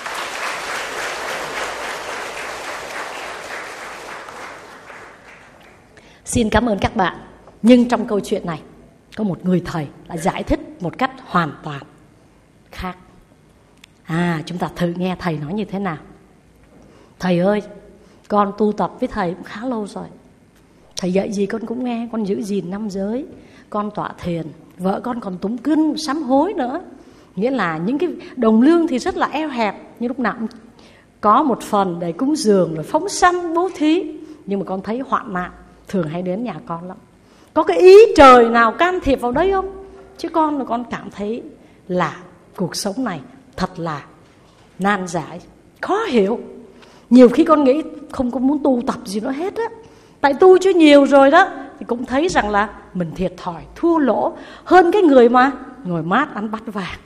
Xin cảm ơn các bạn. Nhưng trong câu chuyện này có một người thầy đã giải thích một cách hoàn toàn khác. Chúng ta thử nghe thầy nói như thế nào. Thầy ơi, con tu tập với thầy cũng khá lâu rồi. Thầy dạy gì con cũng nghe. Con giữ gìn 5 giới, con tọa thiền, vợ con còn tụng kinh sám hối nữa. Nghĩa là những cái đồng lương thì rất là eo hẹp, nhưng lúc nào cũng có một phần để cúng dường, rồi phóng sanh, bố thí. Nhưng mà con thấy hoạn nạn thường hay đến nhà con lắm. Có cái ý trời nào can thiệp vào đấy không? Chứ con là con cảm thấy là cuộc sống này thật là nan giải, khó hiểu. Nhiều khi con nghĩ không có muốn tu tập gì nữa hết á. Tại tu chứ nhiều rồi đó, thì cũng thấy rằng là mình thiệt thòi, thua lỗ hơn cái người mà ngồi mát ăn bát vàng.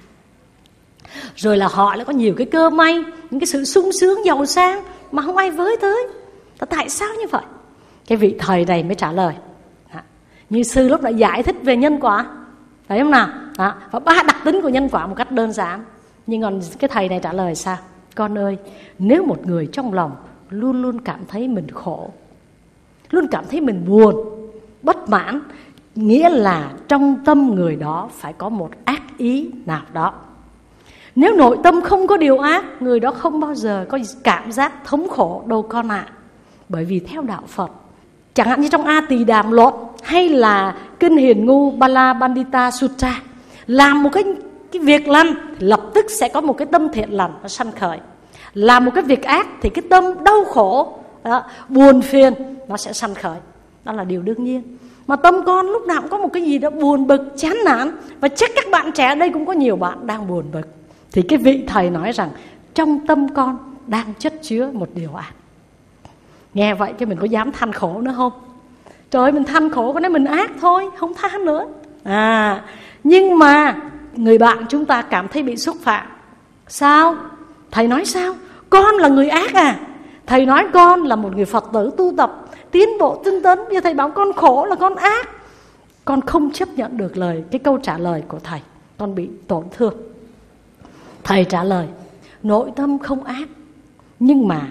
Rồi là họ lại có nhiều cái cơ may, những cái sự sung sướng giàu sang mà không ai với tới. Tại sao như vậy? Cái vị thầy này mới trả lời. Như sư lúc đã giải thích về nhân quả, phải không nào? Và 3 đặc tính của nhân quả một cách đơn giản. Nhưng còn cái thầy này trả lời sao? Con ơi, nếu một người trong lòng luôn luôn cảm thấy mình khổ, luôn cảm thấy mình buồn, bất mãn, nghĩa là trong tâm người đó phải có một ác ý nào đó. Nếu nội tâm không có điều ác, người đó không bao giờ có cảm giác thống khổ đâu con ạ. Bởi vì theo đạo Phật, chẳng hạn như trong A Tỳ Đàm Luận hay là Kinh Hiền Ngu Bala Bandita Sutra, làm một cái việc lành lập tức sẽ có một cái tâm thiện lành nó sanh khởi. Làm một cái việc ác thì cái tâm đau khổ, buồn phiền nó sẽ sanh khởi. Đó là điều đương nhiên. Mà tâm con lúc nào cũng có một cái gì đó buồn bực, chán nản. Và chắc các bạn trẻ ở đây cũng có nhiều bạn đang buồn bực. Thì cái vị thầy nói rằng trong tâm con đang chất chứa một điều ác. Nghe vậy chứ mình có dám than khổ nữa không? Trời ơi, mình than khổ có nói mình ác thôi, không than nữa. Nhưng mà người bạn chúng ta cảm thấy bị xúc phạm. Sao? Thầy nói sao? Con là người ác à? Thầy nói con là một người Phật tử tu tập, tiến bộ tinh tấn. Bây giờ thầy bảo con khổ là con ác. Con không chấp nhận được cái câu trả lời của thầy. Con bị tổn thương. Thầy trả lời, nội tâm không ác, nhưng mà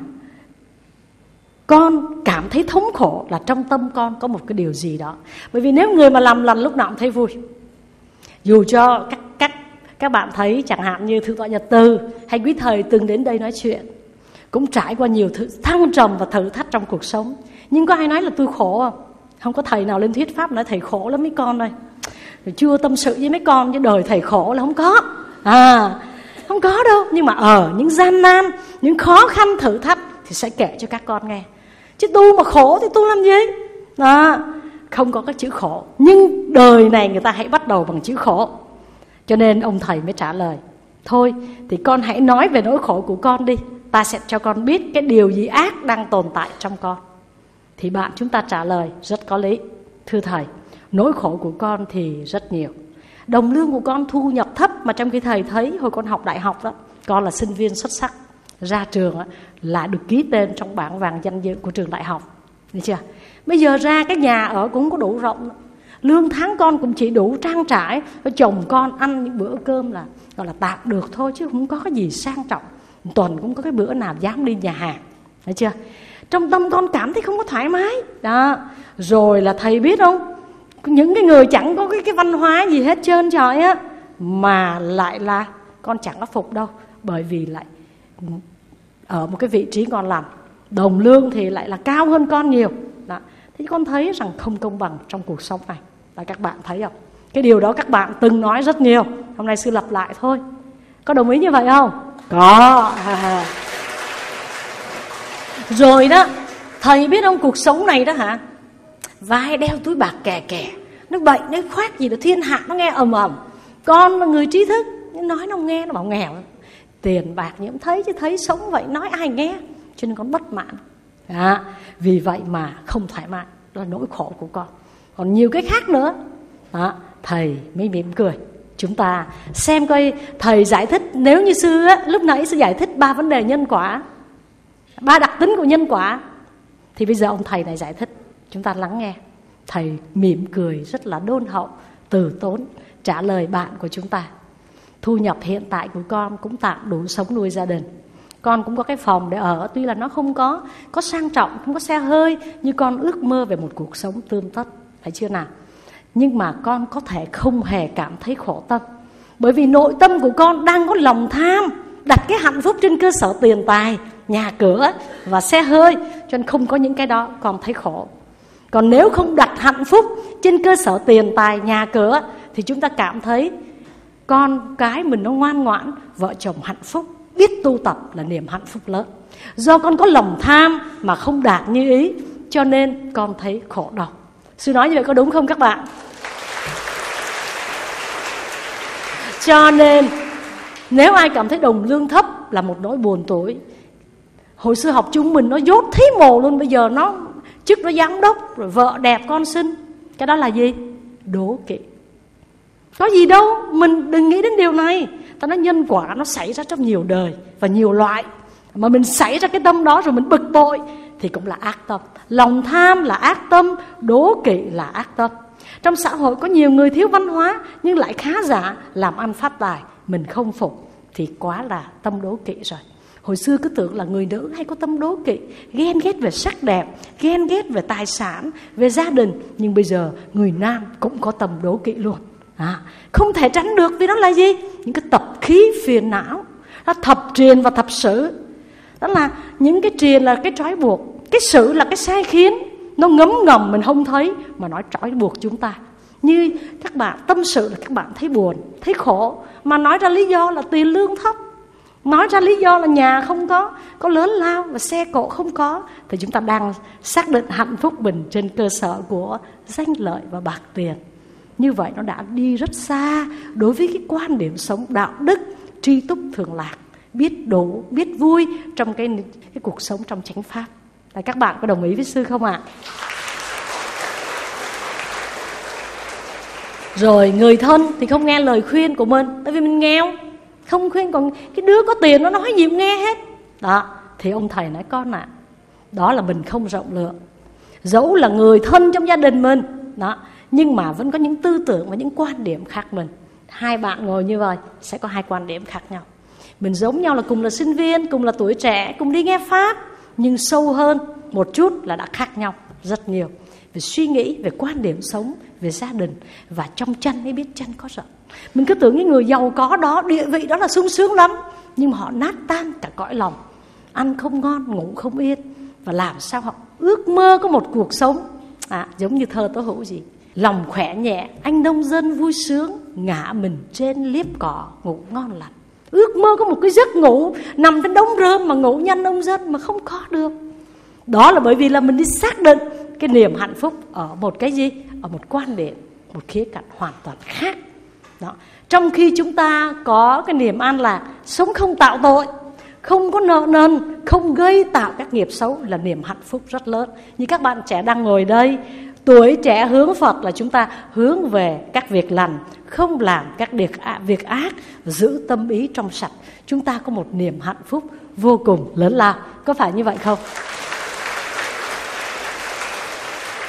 con cảm thấy thống khổ là trong tâm con có một cái điều gì đó. Bởi vì nếu người mà làm lành lúc nào cũng thấy vui. Dù cho các bạn thấy chẳng hạn như Thượng tọa Nhật Từ hay quý thầy từng đến đây nói chuyện, cũng trải qua nhiều thăng trầm và thử thách trong cuộc sống. Nhưng có ai nói là tôi khổ không? Không có thầy nào lên thuyết pháp nói thầy khổ lắm mấy con ơi. Rồi chưa tâm sự với mấy con chứ đời thầy khổ là không có. Không có đâu. Nhưng mà những gian nan, những khó khăn thử thách thì sẽ kể cho các con nghe. Chứ tu mà khổ thì tu làm gì? Không có cái chữ khổ. Nhưng đời này người ta hãy bắt đầu bằng chữ khổ. Cho nên ông thầy mới trả lời, thôi thì con hãy nói về nỗi khổ của con đi. Ta sẽ cho con biết cái điều gì ác đang tồn tại trong con. Thì bạn chúng ta trả lời rất có lý. Thưa thầy, nỗi khổ của con thì rất nhiều. Đồng lương của con thu nhập thấp, mà trong khi thầy thấy hồi con học đại học đó, con là sinh viên xuất sắc, ra trường là được ký tên trong bảng vàng danh dự của trường đại học. Thấy chưa? Bây giờ ra cái nhà ở cũng có đủ rộng, lương tháng con cũng chỉ đủ trang trải, chồng con ăn những bữa cơm là gọi là tạm được thôi, chứ không có cái gì sang trọng. Tuần cũng có cái bữa nào dám đi nhà hàng, thấy chưa? Trong tâm con cảm thấy không có thoải mái đó. Rồi là thầy biết không, những cái người chẳng có cái văn hóa gì hết trơn trời á, mà lại là con chẳng có phục đâu, bởi vì lại ở một cái vị trí ngon lành, đồng lương thì lại là cao hơn con nhiều đó. Thì con thấy rằng không công bằng trong cuộc sống này. Là các bạn thấy không? Cái điều đó các bạn từng nói rất nhiều. Hôm nay sư lặp lại thôi. Có đồng ý như vậy không? Có. Rồi đó, thầy biết không, cuộc sống này đó hả, vai đeo túi bạc kè kè, nó bệnh, nó khoát gì đó thiên hạ nó nghe ầm ầm. Con là người trí thức, nói nó nghe, nó bảo nghèo. Tiền bạc nhiễm thấy chứ thấy sống vậy, nói ai nghe. Cho nên con bất mãn. Vì vậy mà không thoải mái. Đó là nỗi khổ của con. Còn nhiều cái khác nữa đó, thầy mới mỉm cười. Chúng ta xem coi thầy giải thích. Nếu như sư á, lúc nãy sư giải thích 3 vấn đề nhân quả, 3 đặc tính của nhân quả, thì bây giờ ông thầy này giải thích. Chúng ta lắng nghe. Thầy mỉm cười rất là đôn hậu, từ tốn trả lời bạn của chúng ta. Thu nhập hiện tại của con cũng tạm đủ sống nuôi gia đình. Con cũng có cái phòng để ở, tuy là nó không có sang trọng, không có xe hơi, nhưng con ước mơ về một cuộc sống tươm tất, phải chưa nào? Nhưng mà con có thể không hề cảm thấy khổ tâm, bởi vì nội tâm của con đang có lòng tham, đặt cái hạnh phúc trên cơ sở tiền tài, nhà cửa và xe hơi, cho nên không có những cái đó con thấy khổ. Còn nếu không đặt hạnh phúc trên cơ sở tiền tài, nhà cửa, thì chúng ta cảm thấy con cái mình nó ngoan ngoãn, vợ chồng hạnh phúc, biết tu tập là niềm hạnh phúc lớn. Do con có lòng tham mà không đạt như ý, cho nên con thấy khổ đau. Sư nói như vậy có đúng không các bạn? Cho nên nếu ai cảm thấy đồng lương thấp là một nỗi buồn tuổi. Hồi xưa học chúng mình nó dốt thí mồ luôn, bây giờ nó chức nó giám đốc, rồi vợ đẹp con xinh. Cái đó là gì? Đố kỵ. Có gì đâu, mình đừng nghĩ đến điều này. Ta nói nhân quả nó xảy ra trong nhiều đời và nhiều loại, mà mình xảy ra cái tâm đó rồi mình bực bội thì cũng là ác tâm. Lòng tham là ác tâm, đố kỵ là ác tâm. Trong xã hội có nhiều người thiếu văn hóa nhưng lại khá giả, làm ăn phát tài, mình không phục thì quá là tâm đố kỵ rồi. Hồi xưa cứ tưởng là người nữ hay có tâm đố kỵ, ghen ghét về sắc đẹp, ghen ghét về tài sản, về gia đình. Nhưng bây giờ người nam cũng có tâm đố kỵ luôn. Không thể tránh được, vì đó là gì? Những cái tập khí phiền não. Đó, thập triền và thập sử. Đó là những cái triền là cái trói buộc, cái sử là cái sai khiến, nó ngấm ngầm mình không thấy mà nói trói buộc chúng ta. Như các bạn tâm sự là các bạn thấy buồn, thấy khổ, mà nói ra lý do là tiền lương thấp, nói ra lý do là nhà không có lớn lao và xe cộ không có, thì chúng ta đang xác định hạnh phúc mình trên cơ sở của danh lợi và bạc tiền. Như vậy nó đã đi rất xa đối với cái quan điểm sống đạo đức, tri túc thường lạc, biết đủ, biết vui trong cái cuộc sống trong chánh pháp. Là các bạn có đồng ý với sư không ạ? Rồi người thân thì không nghe lời khuyên của mình, tại vì mình nghèo, không khuyên. Còn cái đứa có tiền nó nói gì cũng nghe hết. Đó, thì ông thầy nói con ạ, đó là mình không rộng lượng. Dẫu là người thân trong gia đình mình đó, nhưng mà vẫn có những tư tưởng và những quan điểm khác mình. Hai bạn ngồi như vậy sẽ có hai quan điểm khác nhau. Mình giống nhau là cùng là sinh viên, cùng là tuổi trẻ, cùng đi nghe pháp, nhưng sâu hơn một chút là đã khác nhau rất nhiều. Về suy nghĩ, về quan điểm sống, về gia đình. Và trong chân mới biết chân có rộng. Mình cứ tưởng những người giàu có đó, địa vị đó là sung sướng lắm, nhưng mà họ nát tan cả cõi lòng, ăn không ngon, ngủ không yên. Và làm sao họ ước mơ có một cuộc sống giống như thơ Tố Hữu gì: lòng khỏe nhẹ, anh nông dân vui sướng, ngả mình trên liếp cỏ, ngủ ngon lành. Ước mơ có một cái giấc ngủ nằm trên đống rơm mà ngủ nhanh nông dân mà không có được. Đó là bởi vì là mình đi xác định cái niềm hạnh phúc ở một cái gì? Ở một quan điểm, một khía cạnh hoàn toàn khác. Đó. Trong khi chúng ta có cái niềm an lạc, sống không tạo tội, không có nợ nần, không gây tạo các nghiệp xấu là niềm hạnh phúc rất lớn. Như các bạn trẻ đang ngồi đây, tuổi trẻ hướng Phật là chúng ta hướng về các việc lành, không làm các việc ác, giữ tâm ý trong sạch. Chúng ta có một niềm hạnh phúc vô cùng lớn lao. Có phải như vậy không?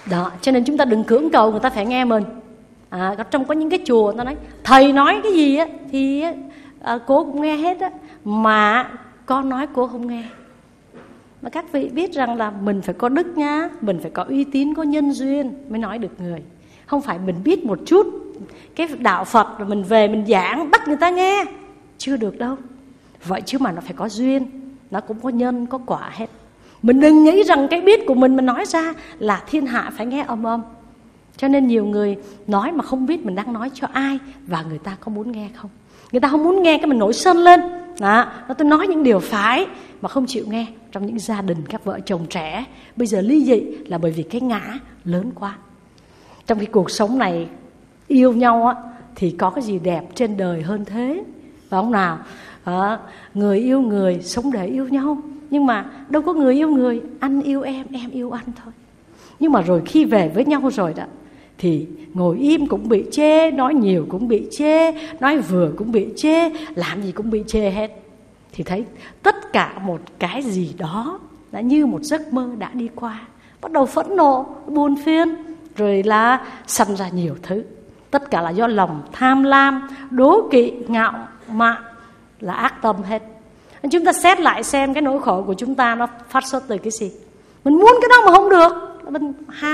Đó, cho nên chúng ta đừng cưỡng cầu người ta phải nghe mình. Trong có những cái chùa ta nói thầy nói cái gì á thì cô cũng nghe hết á, mà con nói cô không nghe. Mà các vị biết rằng là mình phải có đức nhá, mình phải có uy tín, có nhân duyên mới nói được người. Không phải mình biết một chút cái đạo Phật rồi mình về mình giảng bắt người ta nghe, chưa được đâu. Vậy chứ mà nó phải có duyên, nó cũng có nhân có quả hết. Mình đừng nghĩ rằng cái biết của mình nói ra là thiên hạ phải nghe ầm ầm. Cho nên nhiều người nói mà không biết mình đang nói cho ai, và người ta có muốn nghe không? Người ta không muốn nghe cái mình nổi sân lên. Tôi nói những điều phải mà không chịu nghe. Trong những gia đình các vợ chồng trẻ bây giờ ly dị là bởi vì cái ngã lớn quá. Trong cái cuộc sống này yêu nhau á, thì có cái gì đẹp trên đời hơn thế, phải không nào? Người yêu người sống để yêu nhau. Nhưng mà đâu có người yêu người, anh yêu em yêu anh thôi. Nhưng mà rồi khi về với nhau rồi đó, thì ngồi im cũng bị chê, nói nhiều cũng bị chê, nói vừa cũng bị chê, làm gì cũng bị chê hết. Thì thấy tất cả một cái gì đó đã như một giấc mơ đã đi qua. Bắt đầu phẫn nộ, buồn phiền, rồi là sanh ra nhiều thứ. Tất cả là do lòng tham lam, đố kỵ, ngạo mạn, là ác tâm hết. Chúng ta xét lại xem cái nỗi khổ của chúng ta nó phát xuất từ cái gì. Mình muốn cái đó mà không được, mình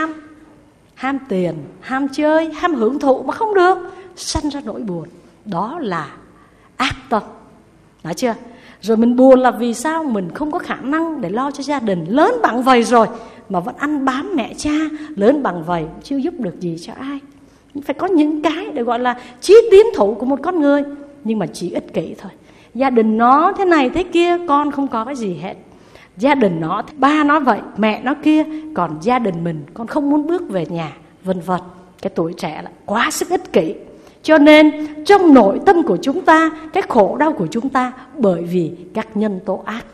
ham tiền, ham chơi, ham hưởng thụ mà không được, sanh ra nỗi buồn. Đó là ác tâm. Nói chưa? Rồi mình buồn là vì sao? Mình không có khả năng để lo cho gia đình. Lớn bằng vầy rồi mà vẫn ăn bám mẹ cha, lớn bằng vầy chưa giúp được gì cho ai. Phải có những cái để gọi là chí tiến thủ của một con người, nhưng mà chỉ ích kỷ thôi. Gia đình nó thế này thế kia, con không có cái gì hết. Gia đình nó, ba nó vậy, mẹ nó kia, còn gia đình mình con không muốn bước về nhà, vân vân. Cái tuổi trẻ là quá sức ích kỷ. Cho nên trong nội tâm của chúng ta, cái khổ đau của chúng ta bởi vì các nhân tố ác.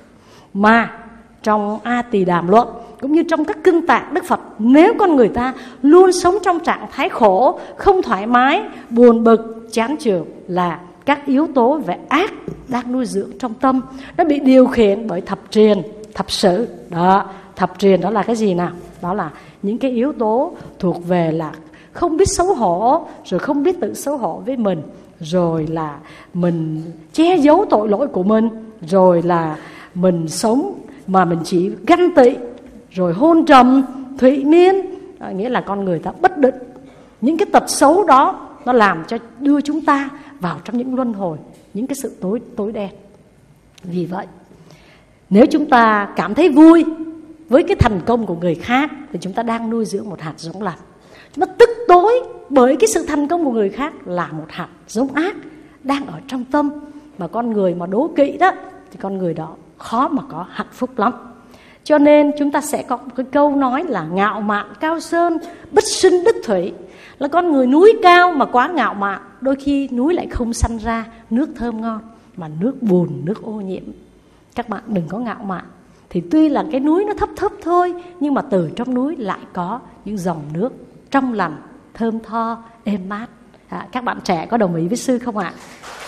Mà trong A Tỳ Đàm Luận cũng như trong các kinh tạng Đức Phật, nếu con người ta luôn sống trong trạng thái khổ, không thoải mái, buồn bực, chán chường, là các yếu tố về ác đang nuôi dưỡng trong tâm. Nó bị điều khiển bởi thập triền, thập sự. Đó, thập triền đó là cái gì nào? Đó là những cái yếu tố thuộc về là không biết xấu hổ, rồi không biết tự xấu hổ với mình, rồi là mình che giấu tội lỗi của mình, rồi là mình sống mà mình chỉ ganh tị, rồi hôn trầm, thụy miên, nghĩa là con người ta bất định. Những cái tật xấu đó nó làm cho đưa chúng ta vào trong những luân hồi, những cái sự tối đen. Vì vậy, nếu chúng ta cảm thấy vui với cái thành công của người khác thì chúng ta đang nuôi dưỡng một hạt giống lành. Chúng ta tức tối bởi cái sự thành công của người khác là một hạt giống ác đang ở trong tâm. Mà con người mà đố kỵ đó thì con người đó khó mà có hạnh phúc lắm. Cho nên chúng ta sẽ có một cái câu nói là ngạo mạn cao sơn, bất sinh đức thủy. Là con người núi cao mà quá ngạo mạn, đôi khi núi lại không sanh ra nước thơm ngon, mà nước bùn, nước ô nhiễm. Các bạn đừng có ngạo mạn. Thì tuy là cái núi nó thấp thấp thôi, nhưng mà từ trong núi lại có những dòng nước trong lành, thơm tho, êm mát. Các bạn trẻ có đồng ý với sư không ạ?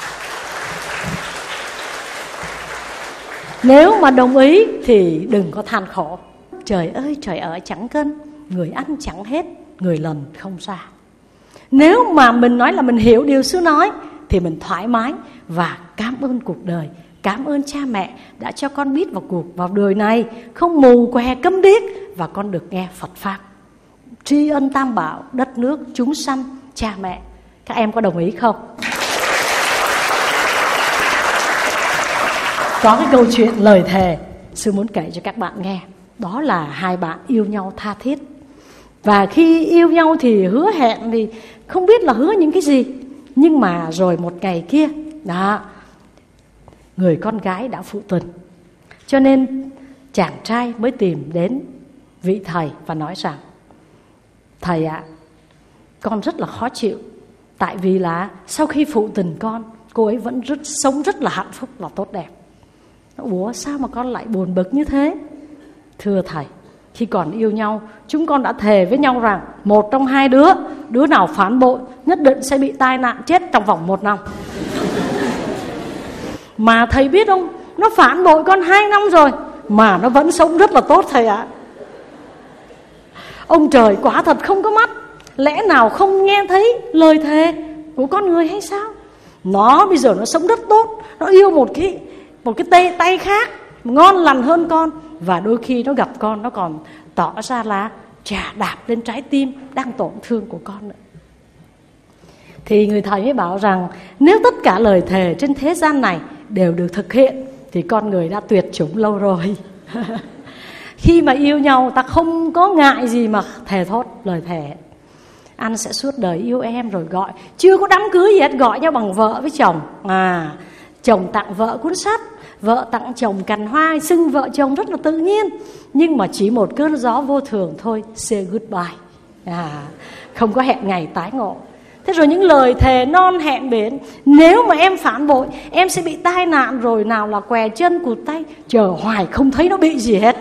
Nếu mà đồng ý thì đừng có than khổ. Trời ơi trời ơi chẳng cân, người ăn chẳng hết, người lần không ra. Nếu mà mình nói là mình hiểu điều sư nói thì mình thoải mái và cảm ơn cuộc đời, cảm ơn cha mẹ đã cho con biết vào đời này, không mù què câm điếc, và con được nghe Phật Pháp. Tri ân Tam Bảo, đất nước, chúng sanh, cha mẹ. Các em có đồng ý không? Có cái câu chuyện lời thề sư muốn kể cho các bạn nghe. Đó là hai bạn yêu nhau tha thiết. Và khi yêu nhau thì hứa hẹn thì không biết là hứa những cái gì. Nhưng mà rồi một ngày kia đó, người con gái đã phụ tình. Cho nên chàng trai mới tìm đến vị thầy và nói rằng: thầy ạ, con rất là khó chịu. Tại vì là sau khi phụ tình con, cô ấy vẫn sống rất là hạnh phúc, là tốt đẹp. Ủa sao mà con lại buồn bực như thế? Thưa thầy, khi còn yêu nhau, chúng con đã thề với nhau rằng một trong hai đứa nào phản bội nhất định sẽ bị tai nạn chết trong vòng 1 năm. Mà thầy biết không, nó phản bội con 2 năm rồi mà nó vẫn sống rất là tốt thầy ạ. ông trời quả thật không có mắt, lẽ nào không nghe thấy lời thề của con người hay sao? Nó bây giờ nó sống rất tốt, nó yêu một cái tay khác ngon lành hơn con, và đôi khi nó gặp con nó còn tỏ ra là chà đạp lên trái tim đang tổn thương của con nữa. Thì người thầy mới bảo rằng nếu tất cả lời thề trên thế gian này đều được thực hiện thì con người đã tuyệt chủng lâu rồi. Khi mà yêu nhau ta không có ngại gì mà thề thốt lời thề. Anh sẽ suốt đời yêu em, rồi gọi chưa có đám cưới gì hết, gọi nhau bằng vợ với chồng. Chồng tặng vợ cuốn sách, vợ tặng chồng cành hoa, xưng vợ chồng rất là tự nhiên. Nhưng mà chỉ một cơn gió vô thường thôi, say goodbye, không có hẹn ngày tái ngộ. Thế rồi những lời thề non hẹn biển, nếu mà em phản bội em sẽ bị tai nạn, rồi nào là què chân cụt tay, chờ hoài không thấy nó bị gì hết.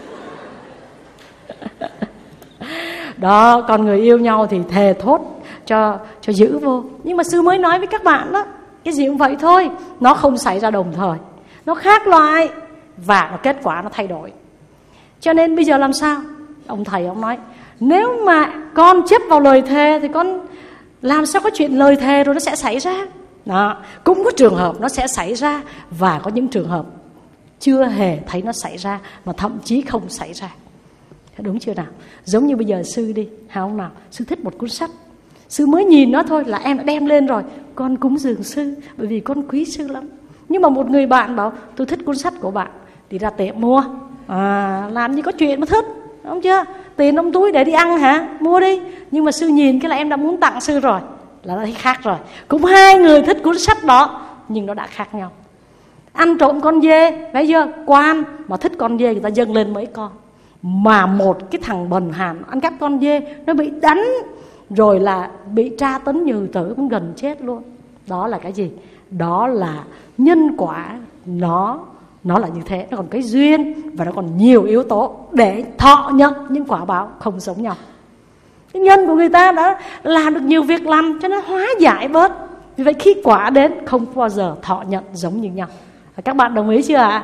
Đó, con người yêu nhau thì thề thốt cho giữ vô. Nhưng mà sư mới nói với các bạn đó, cái gì cũng vậy thôi, nó không xảy ra đồng thời, nó khác loại và kết quả nó thay đổi. Cho nên bây giờ làm sao? Ông thầy ông nói, nếu mà con chấp vào lời thề thì con làm sao có chuyện lời thề rồi nó sẽ xảy ra. Đó, cũng có trường hợp nó sẽ xảy ra, và có những trường hợp chưa hề thấy nó xảy ra, mà thậm chí không xảy ra. Đúng chưa nào? Giống như bây giờ sư đi, hả ông nào? Sư thích một cuốn sách, sư mới nhìn nó thôi là em đã đem lên rồi, con cúng dường sư bởi vì con quý sư lắm. Nhưng mà một người bạn bảo tôi thích cuốn sách của bạn, thì ra tiệm mua. Làm gì có chuyện mà thích, đúng chưa? Tiền trong túi để đi ăn hả? Mua đi. Nhưng mà sư nhìn cái là em đã muốn tặng sư rồi, là đã thấy khác rồi. Cũng hai người thích cuốn sách đó, nhưng nó đã khác nhau. Ăn trộm con dê, bây giờ quan mà thích con dê người ta dâng lên mấy con. Mà một cái thằng bần hàn ăn cắp con dê, nó bị đánh, rồi là bị tra tấn như tử, cũng gần chết luôn. Đó là cái gì? Đó là nhân quả. Nó là như thế. Nó còn cái duyên, và nó còn nhiều yếu tố để thọ nhận những quả báo không giống nhau. Cái nhân của người ta đã làm được nhiều việc làm cho nó hóa giải bớt. Vì vậy khi quả đến không bao giờ thọ nhận giống như nhau. Các bạn đồng ý chưa ạ?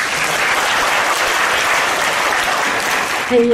Thì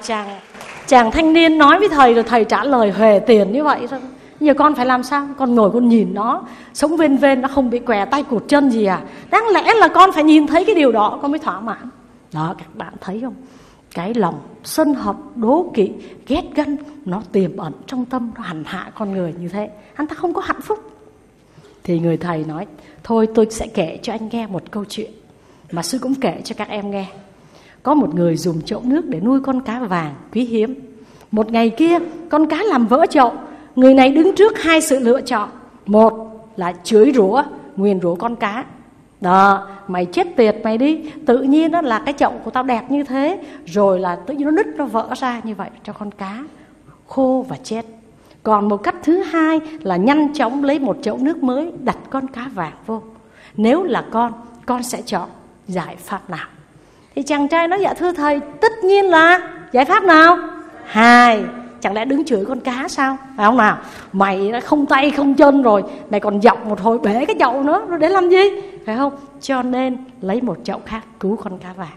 chàng thanh niên nói với thầy, rồi thầy trả lời huề tiền như vậy thôi. Giờ con phải làm sao? Con ngồi con nhìn nó sống vên vên, nó không bị què tay cụt chân gì à? Đáng lẽ là con phải nhìn thấy cái điều đó con mới thỏa mãn. Đó, các bạn thấy không? Cái lòng sân hận, đố kỵ, ghét ganh nó tiềm ẩn trong tâm, nó hành hạ con người như thế. Anh ta không có hạnh phúc. Thì người thầy nói, thôi tôi sẽ kể cho anh nghe một câu chuyện mà sư cũng kể cho các em nghe. Có một người dùng chậu nước để nuôi con cá vàng quý hiếm. Một ngày kia, con cá làm vỡ chậu. Người này đứng trước hai sự lựa chọn. Một là chửi rủa, nguyền rủa con cá. Đó, mày chết tiệt mày đi, tự nhiên đó là cái chậu của tao đẹp như thế, rồi là tự nhiên nó nứt, nó vỡ ra như vậy, cho con cá khô và chết. Còn một cách thứ hai là nhanh chóng lấy một chậu nước mới, đặt con cá vàng vô. Nếu là con sẽ chọn giải pháp nào? Thì chàng trai nói, dạ thưa thầy, tất nhiên là giải pháp nào? Hai. Chẳng lẽ đứng chửi con cá sao? Phải không nào? Mày đã không tay không chân rồi, mày còn dọc một hồi bể cái chậu nữa, rồi để làm gì? Phải không? Cho nên lấy một chậu khác cứu con cá vàng.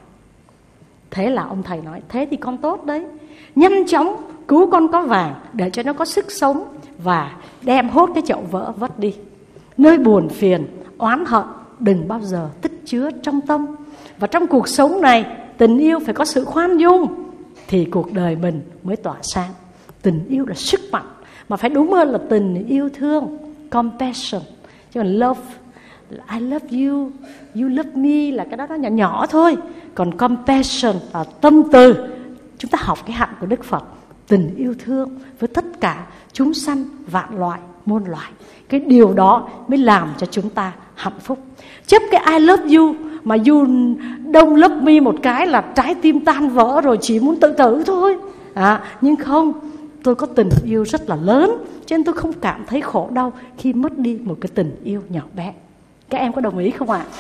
Thế là ông thầy nói, thế thì con tốt đấy. Nhanh chóng cứu con cá vàng để cho nó có sức sống, và đem hốt cái chậu vỡ vất đi. Nơi buồn phiền, oán hận đừng bao giờ tích chứa trong tâm. Và trong cuộc sống này, tình yêu phải có sự khoan dung, thì cuộc đời mình mới tỏa sáng. Tình yêu là sức mạnh, mà phải đúng hơn là tình yêu thương, compassion. Chứ còn love, I love you, you love me là cái đó nó nhỏ nhỏ thôi. Còn compassion là tâm từ. Chúng ta học cái hạnh của Đức Phật, tình yêu thương với tất cả chúng sanh, vạn loại, muôn loài. Cái điều đó mới làm cho chúng ta hạnh phúc. Chấp cái I love you mà you don't love me một cái là trái tim tan vỡ rồi, chỉ muốn tự tử thôi. Nhưng không, tôi có tình yêu rất là lớn, cho nên tôi không cảm thấy khổ đau khi mất đi một cái tình yêu nhỏ bé. Các em có đồng ý không ạ?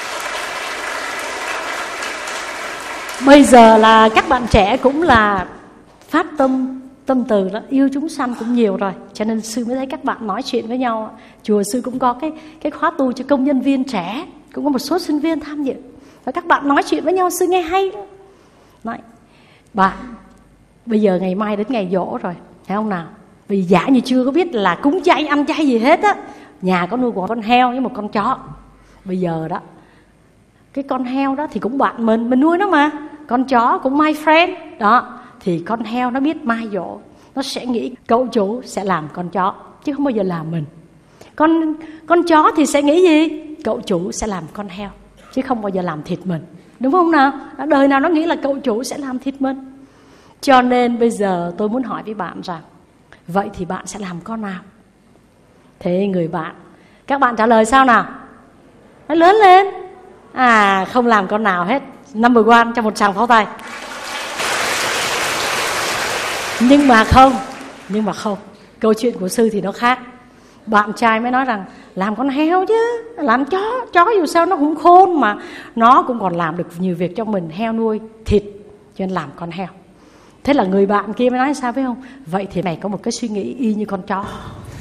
Bây giờ là các bạn trẻ cũng là phát tâm từ đó, yêu chúng sanh cũng nhiều rồi, cho nên sư mới thấy các bạn nói chuyện với nhau. Chùa sư cũng có cái khóa tu cho công nhân viên trẻ, cũng có một số sinh viên tham dự, và các bạn nói chuyện với nhau sư nghe hay. Nói bạn Bây giờ ngày mai đến ngày giỗ rồi, thấy không nào? Vì giả như chưa có biết là cúng chay, ăn chay gì hết á. Nhà có nuôi một con heo với một con chó. Bây giờ đó, cái con heo đó thì cũng bạn mình nuôi nó mà. Con chó cũng my friend. Đó, thì con heo nó biết mai dỗ, nó sẽ nghĩ cậu chủ sẽ làm con chó, chứ không bao giờ làm mình. Con chó thì sẽ nghĩ gì? Cậu chủ sẽ làm con heo, chứ không bao giờ làm thịt mình. Đúng không nào? Đời nào nó nghĩ là cậu chủ sẽ làm thịt mình. Cho nên bây giờ tôi muốn hỏi với bạn rằng, vậy thì bạn sẽ làm con nào? Thế người bạn, các bạn trả lời sao nào? Nói lớn lên. Không làm con nào hết. Number one cho một tràng pháo tay. Nhưng mà không. Câu chuyện của sư thì nó khác. Bạn trai mới nói rằng làm con heo chứ, làm chó dù sao nó cũng khôn mà, nó cũng còn làm được nhiều việc cho mình. Heo nuôi thịt, cho nên làm con heo. Thế là người bạn kia mới nói sao biết không? Vậy thì mày có một cái suy nghĩ y như con chó.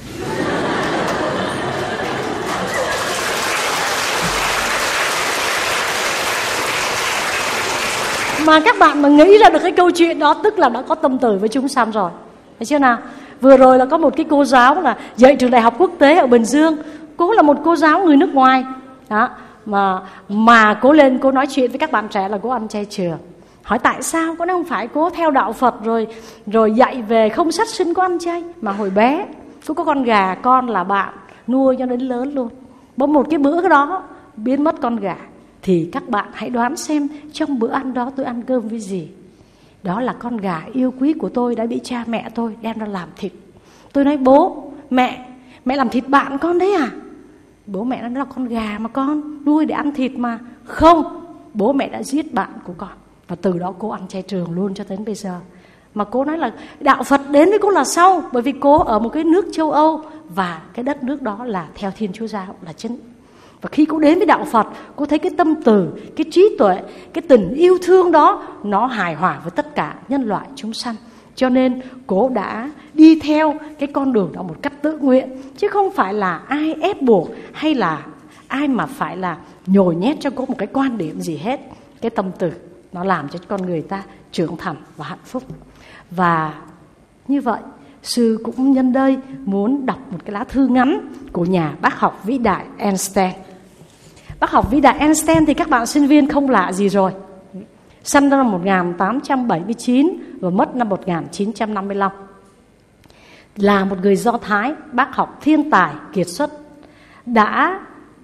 Mà các bạn mà nghĩ ra được cái câu chuyện đó, tức là đã có tâm từ với chúng sanh rồi. Thấy chưa nào? Vừa rồi là có một cái cô giáo là dạy trường đại học quốc tế ở Bình Dương. Cô là một cô giáo người nước ngoài đó, mà cô lên cô nói chuyện với các bạn trẻ là cô ăn chay trường. Hỏi tại sao? Cô nói không phải cô theo đạo Phật rồi dạy về không sát sinh, cô ăn chay. Mà hồi bé cô có con gà con là bạn nuôi cho đến lớn luôn. Bỗng một cái bữa đó biến mất con gà, thì các bạn hãy đoán xem trong bữa ăn đó tôi ăn cơm với gì. Đó là con gà yêu quý của tôi đã bị cha mẹ tôi đem ra làm thịt. Tôi nói bố, mẹ làm thịt bạn con đấy à? Bố mẹ nói là con gà mà con nuôi để ăn thịt mà. Không, bố mẹ đã giết bạn của con. Và từ đó cô ăn chay trường luôn cho đến bây giờ. Mà cô nói là đạo Phật đến với cô là sau, bởi vì cô ở một cái nước châu Âu và cái đất nước đó là theo Thiên Chúa Giáo là chính. Và khi cô đến với đạo Phật, cô thấy cái tâm từ, cái trí tuệ, cái tình yêu thương đó nó hài hòa với tất cả nhân loại chúng sanh. Cho nên cô đã đi theo cái con đường đó một cách tự nguyện, chứ không phải là ai ép buộc hay là ai mà phải là nhồi nhét cho cô một cái quan điểm gì hết. Cái tâm từ nó làm cho con người ta trưởng thành và hạnh phúc. Và như vậy, sư cũng nhân đây muốn đọc một cái lá thư ngắn của nhà bác học vĩ đại Einstein. Bác học vĩ đại Einstein thì các bạn sinh viên không lạ gì rồi. Sinh năm 1879 và mất năm 1955. Là một người Do Thái, bác học thiên tài kiệt xuất, đã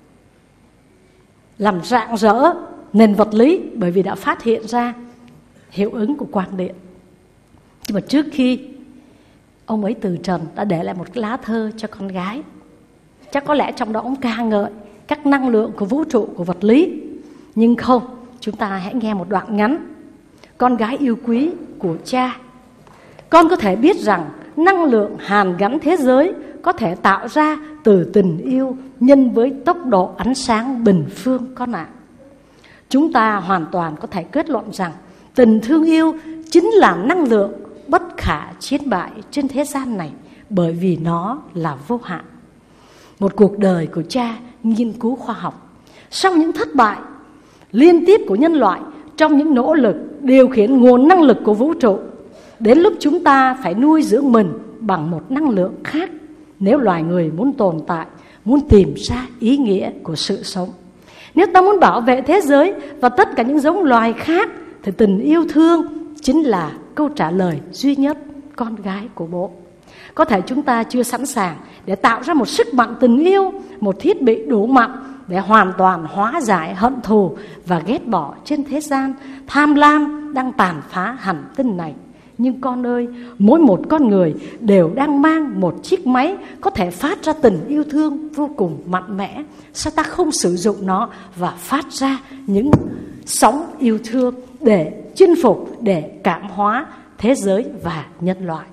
làm rạng rỡ nền vật lý bởi vì đã phát hiện ra hiệu ứng của quang điện. Nhưng mà trước khi ông ấy từ trần đã để lại một cái lá thơ cho con gái. Chắc có lẽ trong đó ông ca ngợi các năng lượng của vũ trụ, của vật lý. Nhưng không, chúng ta hãy nghe một đoạn ngắn. Con gái yêu quý của cha, con có thể biết rằng năng lượng hàn gắn thế giới có thể tạo ra từ tình yêu nhân với tốc độ ánh sáng bình phương con ạ. Chúng ta hoàn toàn có thể kết luận rằng tình thương yêu chính là năng lượng bất khả chiến bại trên thế gian này, bởi vì nó là vô hạn. Một cuộc đời của cha nghiên cứu khoa học, sau những thất bại liên tiếp của nhân loại trong những nỗ lực điều khiển nguồn năng lực của vũ trụ, đến lúc chúng ta phải nuôi dưỡng mình bằng một năng lượng khác nếu loài người muốn tồn tại, muốn tìm ra ý nghĩa của sự sống. Nếu ta muốn bảo vệ thế giới và tất cả những giống loài khác, thì tình yêu thương chính là câu trả lời duy nhất, con gái của bố. Có thể chúng ta chưa sẵn sàng để tạo ra một sức mạnh tình yêu, một thiết bị đủ mạnh để hoàn toàn hóa giải hận thù và ghét bỏ trên thế gian tham lam đang tàn phá hành tinh này. Nhưng con ơi, mỗi một con người đều đang mang một chiếc máy có thể phát ra tình yêu thương vô cùng mạnh mẽ. Sao ta không sử dụng nó và phát ra những sóng yêu thương để chinh phục, để cảm hóa thế giới và nhân loại?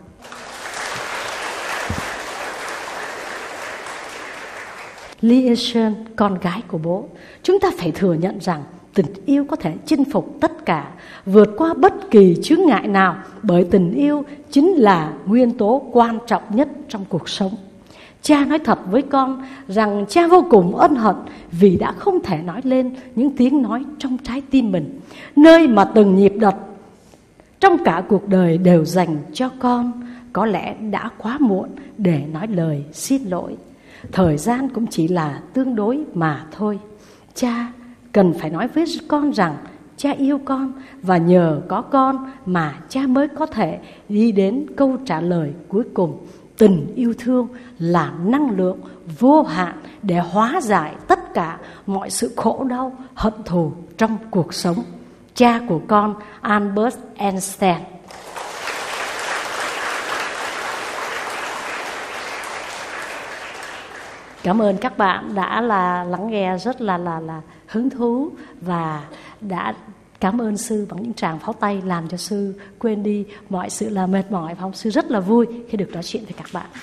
Lee Sean, con gái của bố, chúng ta phải thừa nhận rằng tình yêu có thể chinh phục tất cả, vượt qua bất kỳ chướng ngại nào, bởi tình yêu chính là nguyên tố quan trọng nhất trong cuộc sống. Cha nói thật với con rằng cha vô cùng ân hận vì đã không thể nói lên những tiếng nói trong trái tim mình, nơi mà từng nhịp đập trong cả cuộc đời đều dành cho con. Có lẽ đã quá muộn để nói lời xin lỗi. Thời gian cũng chỉ là tương đối mà thôi. Cha cần phải nói với con rằng cha yêu con, và nhờ có con mà cha mới có thể đi đến câu trả lời cuối cùng. Tình yêu thương là năng lượng vô hạn để hóa giải tất cả mọi sự khổ đau, hận thù trong cuộc sống. Cha của con, Albert Einstein. Cảm ơn các bạn đã lắng nghe rất là hứng thú, và đã cảm ơn sư bằng những tràng pháo tay làm cho sư quên đi mọi sự là mệt mỏi. Và sư rất là vui khi được nói chuyện với các bạn.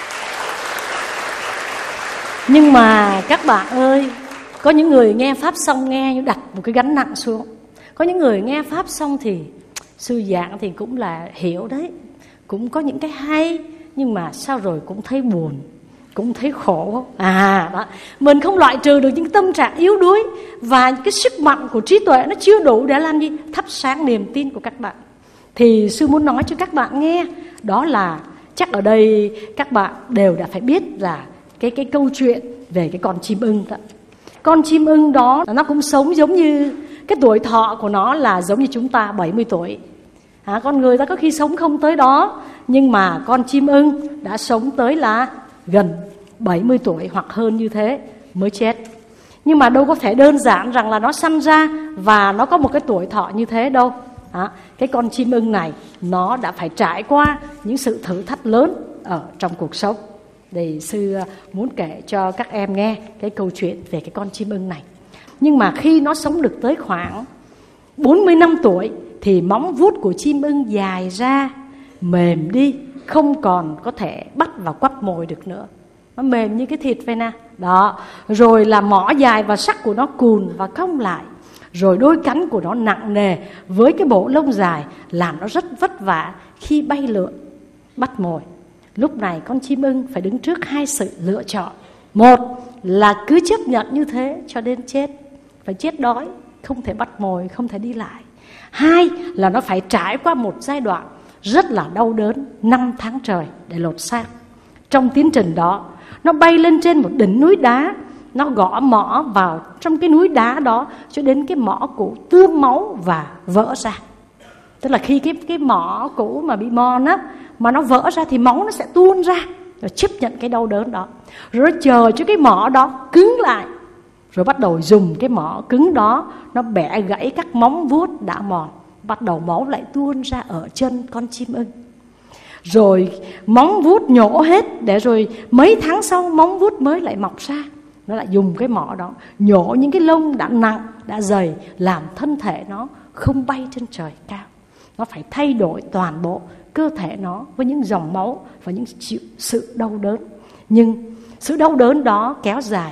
Nhưng mà các bạn ơi, có những người nghe pháp xong nghe như đặt một cái gánh nặng xuống. Có những người nghe pháp xong thì sư giảng thì cũng là hiểu đấy, cũng có những cái hay, nhưng mà sao rồi cũng thấy buồn, cũng thấy khổ. Đó. Mình không loại trừ được những tâm trạng yếu đuối, và cái sức mạnh của trí tuệ nó chưa đủ để làm gì? Thắp sáng niềm tin của các bạn. Thì sư muốn nói cho các bạn nghe, đó là chắc ở đây các bạn đều đã phải biết là cái câu chuyện về cái con chim ưng đó. Con chim ưng đó nó cũng sống giống như cái tuổi thọ của nó là giống như chúng ta 70 tuổi. Con người ta có khi sống không tới đó, nhưng mà con chim ưng đã sống tới là gần 70 tuổi hoặc hơn như thế mới chết. Nhưng mà đâu có thể đơn giản rằng là nó sanh ra và nó có một cái tuổi thọ như thế đâu. Cái con chim ưng này nó đã phải trải qua những sự thử thách lớn ở trong cuộc sống. Thì sư muốn kể cho các em nghe cái câu chuyện về cái con chim ưng này. Nhưng mà khi nó sống được tới khoảng 40 năm tuổi thì móng vuốt của chim ưng dài ra, mềm đi, không còn có thể bắt và quắp mồi được nữa. Nó mềm như cái thịt vậy nè. Đó. Rồi là mỏ dài và sắc của nó cùn và cong lại. Rồi đôi cánh của nó nặng nề với cái bộ lông dài, làm nó rất vất vả khi bay lượn bắt mồi. Lúc này con chim ưng phải đứng trước hai sự lựa chọn. Một là cứ chấp nhận như thế cho đến chết, phải chết đói, không thể bắt mồi, không thể đi lại. Hai là nó phải trải qua một giai đoạn rất là đau đớn 5 tháng trời để lột xác. Trong tiến trình đó, nó bay lên trên một đỉnh núi đá, nó gõ mõ vào trong cái núi đá đó cho đến cái mõ cũ tươm máu và vỡ ra. Tức là khi cái mõ cũ mà bị mòn á, mà nó vỡ ra thì máu nó sẽ tuôn ra, rồi chấp nhận cái đau đớn đó. Rồi nó chờ cho cái mõ đó cứng lại, rồi bắt đầu dùng cái mõ cứng đó, nó bẻ gãy các móng vuốt đã mòn, bắt đầu máu lại tuôn ra ở chân con chim ưng. Rồi móng vuốt nhổ hết, để rồi mấy tháng sau móng vuốt mới lại mọc ra. Nó lại dùng cái mỏ đó nhổ những cái lông đã nặng, đã dày, làm thân thể nó không bay trên trời cao. Nó phải thay đổi toàn bộ cơ thể nó với những dòng máu và những sự đau đớn. Nhưng sự đau đớn đó kéo dài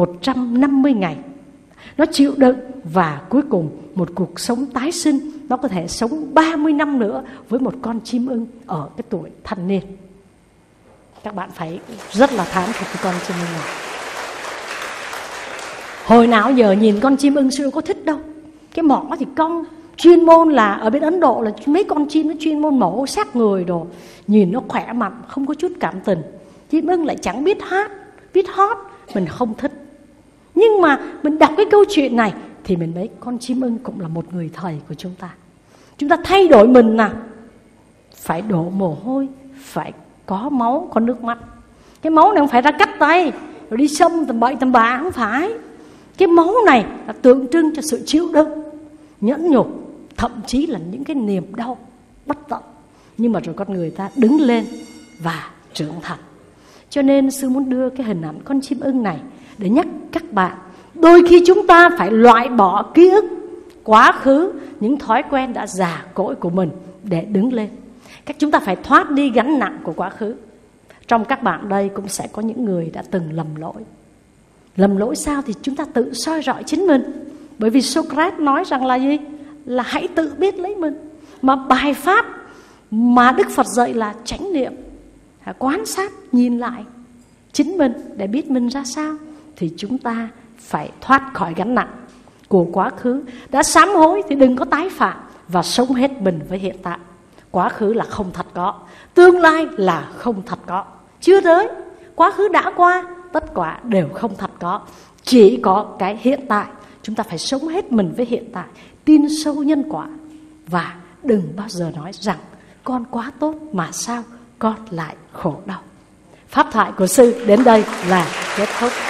150 ngày. Nó chịu đựng và cuối cùng một cuộc sống tái sinh. Nó có thể sống 30 năm nữa với một con chim ưng ở cái tuổi thanh niên. Các bạn phải rất là thán phục cái con chim ưng này. Hồi nào giờ nhìn con chim ưng sư đâu có thích đâu. Cái mỏ thì cong. Chuyên môn là ở bên Ấn Độ là mấy con chim nó chuyên môn mổ xác người đồ. Nhìn nó khỏe mạnh, không có chút cảm tình. Chim ưng lại chẳng biết hát, biết hót, mình không thích. Nhưng mà mình đọc cái câu chuyện này thì mình thấy con chim ưng cũng là một người thầy của chúng ta. Chúng ta thay đổi mình nè, phải đổ mồ hôi, phải có máu, có nước mắt. Cái máu này không phải ra cắt tay rồi đi xông tầm bậy tầm bạ, không phải. Cái máu này là tượng trưng cho sự chịu đựng, nhẫn nhục, thậm chí là những cái niềm đau bất tận. Nhưng mà rồi con người ta đứng lên và trưởng thành. Cho nên sư muốn đưa cái hình ảnh con chim ưng này để nhắc các bạn, đôi khi chúng ta phải loại bỏ ký ức quá khứ, những thói quen đã già cỗi của mình để đứng lên. Chúng ta phải thoát đi gánh nặng của quá khứ. Trong các bạn đây cũng sẽ có những người đã từng lầm lỗi. Lầm lỗi sao thì chúng ta tự soi rọi chính mình. Bởi vì Socrates nói rằng là gì? Là hãy tự biết lấy mình. Mà bài pháp mà Đức Phật dạy là chánh niệm, quan sát, nhìn lại chính mình để biết mình ra sao. Thì chúng ta phải thoát khỏi gánh nặng của quá khứ. Đã sám hối thì đừng có tái phạm, và sống hết mình với hiện tại. Quá khứ là không thật có, tương lai là không thật có, chưa tới. Quá khứ đã qua, tất cả đều không thật có, chỉ có cái hiện tại. Chúng ta phải sống hết mình với hiện tại, tin sâu nhân quả, và đừng bao giờ nói rằng con quá tốt mà sao con lại khổ đau. Pháp thoại của sư đến đây là kết thúc.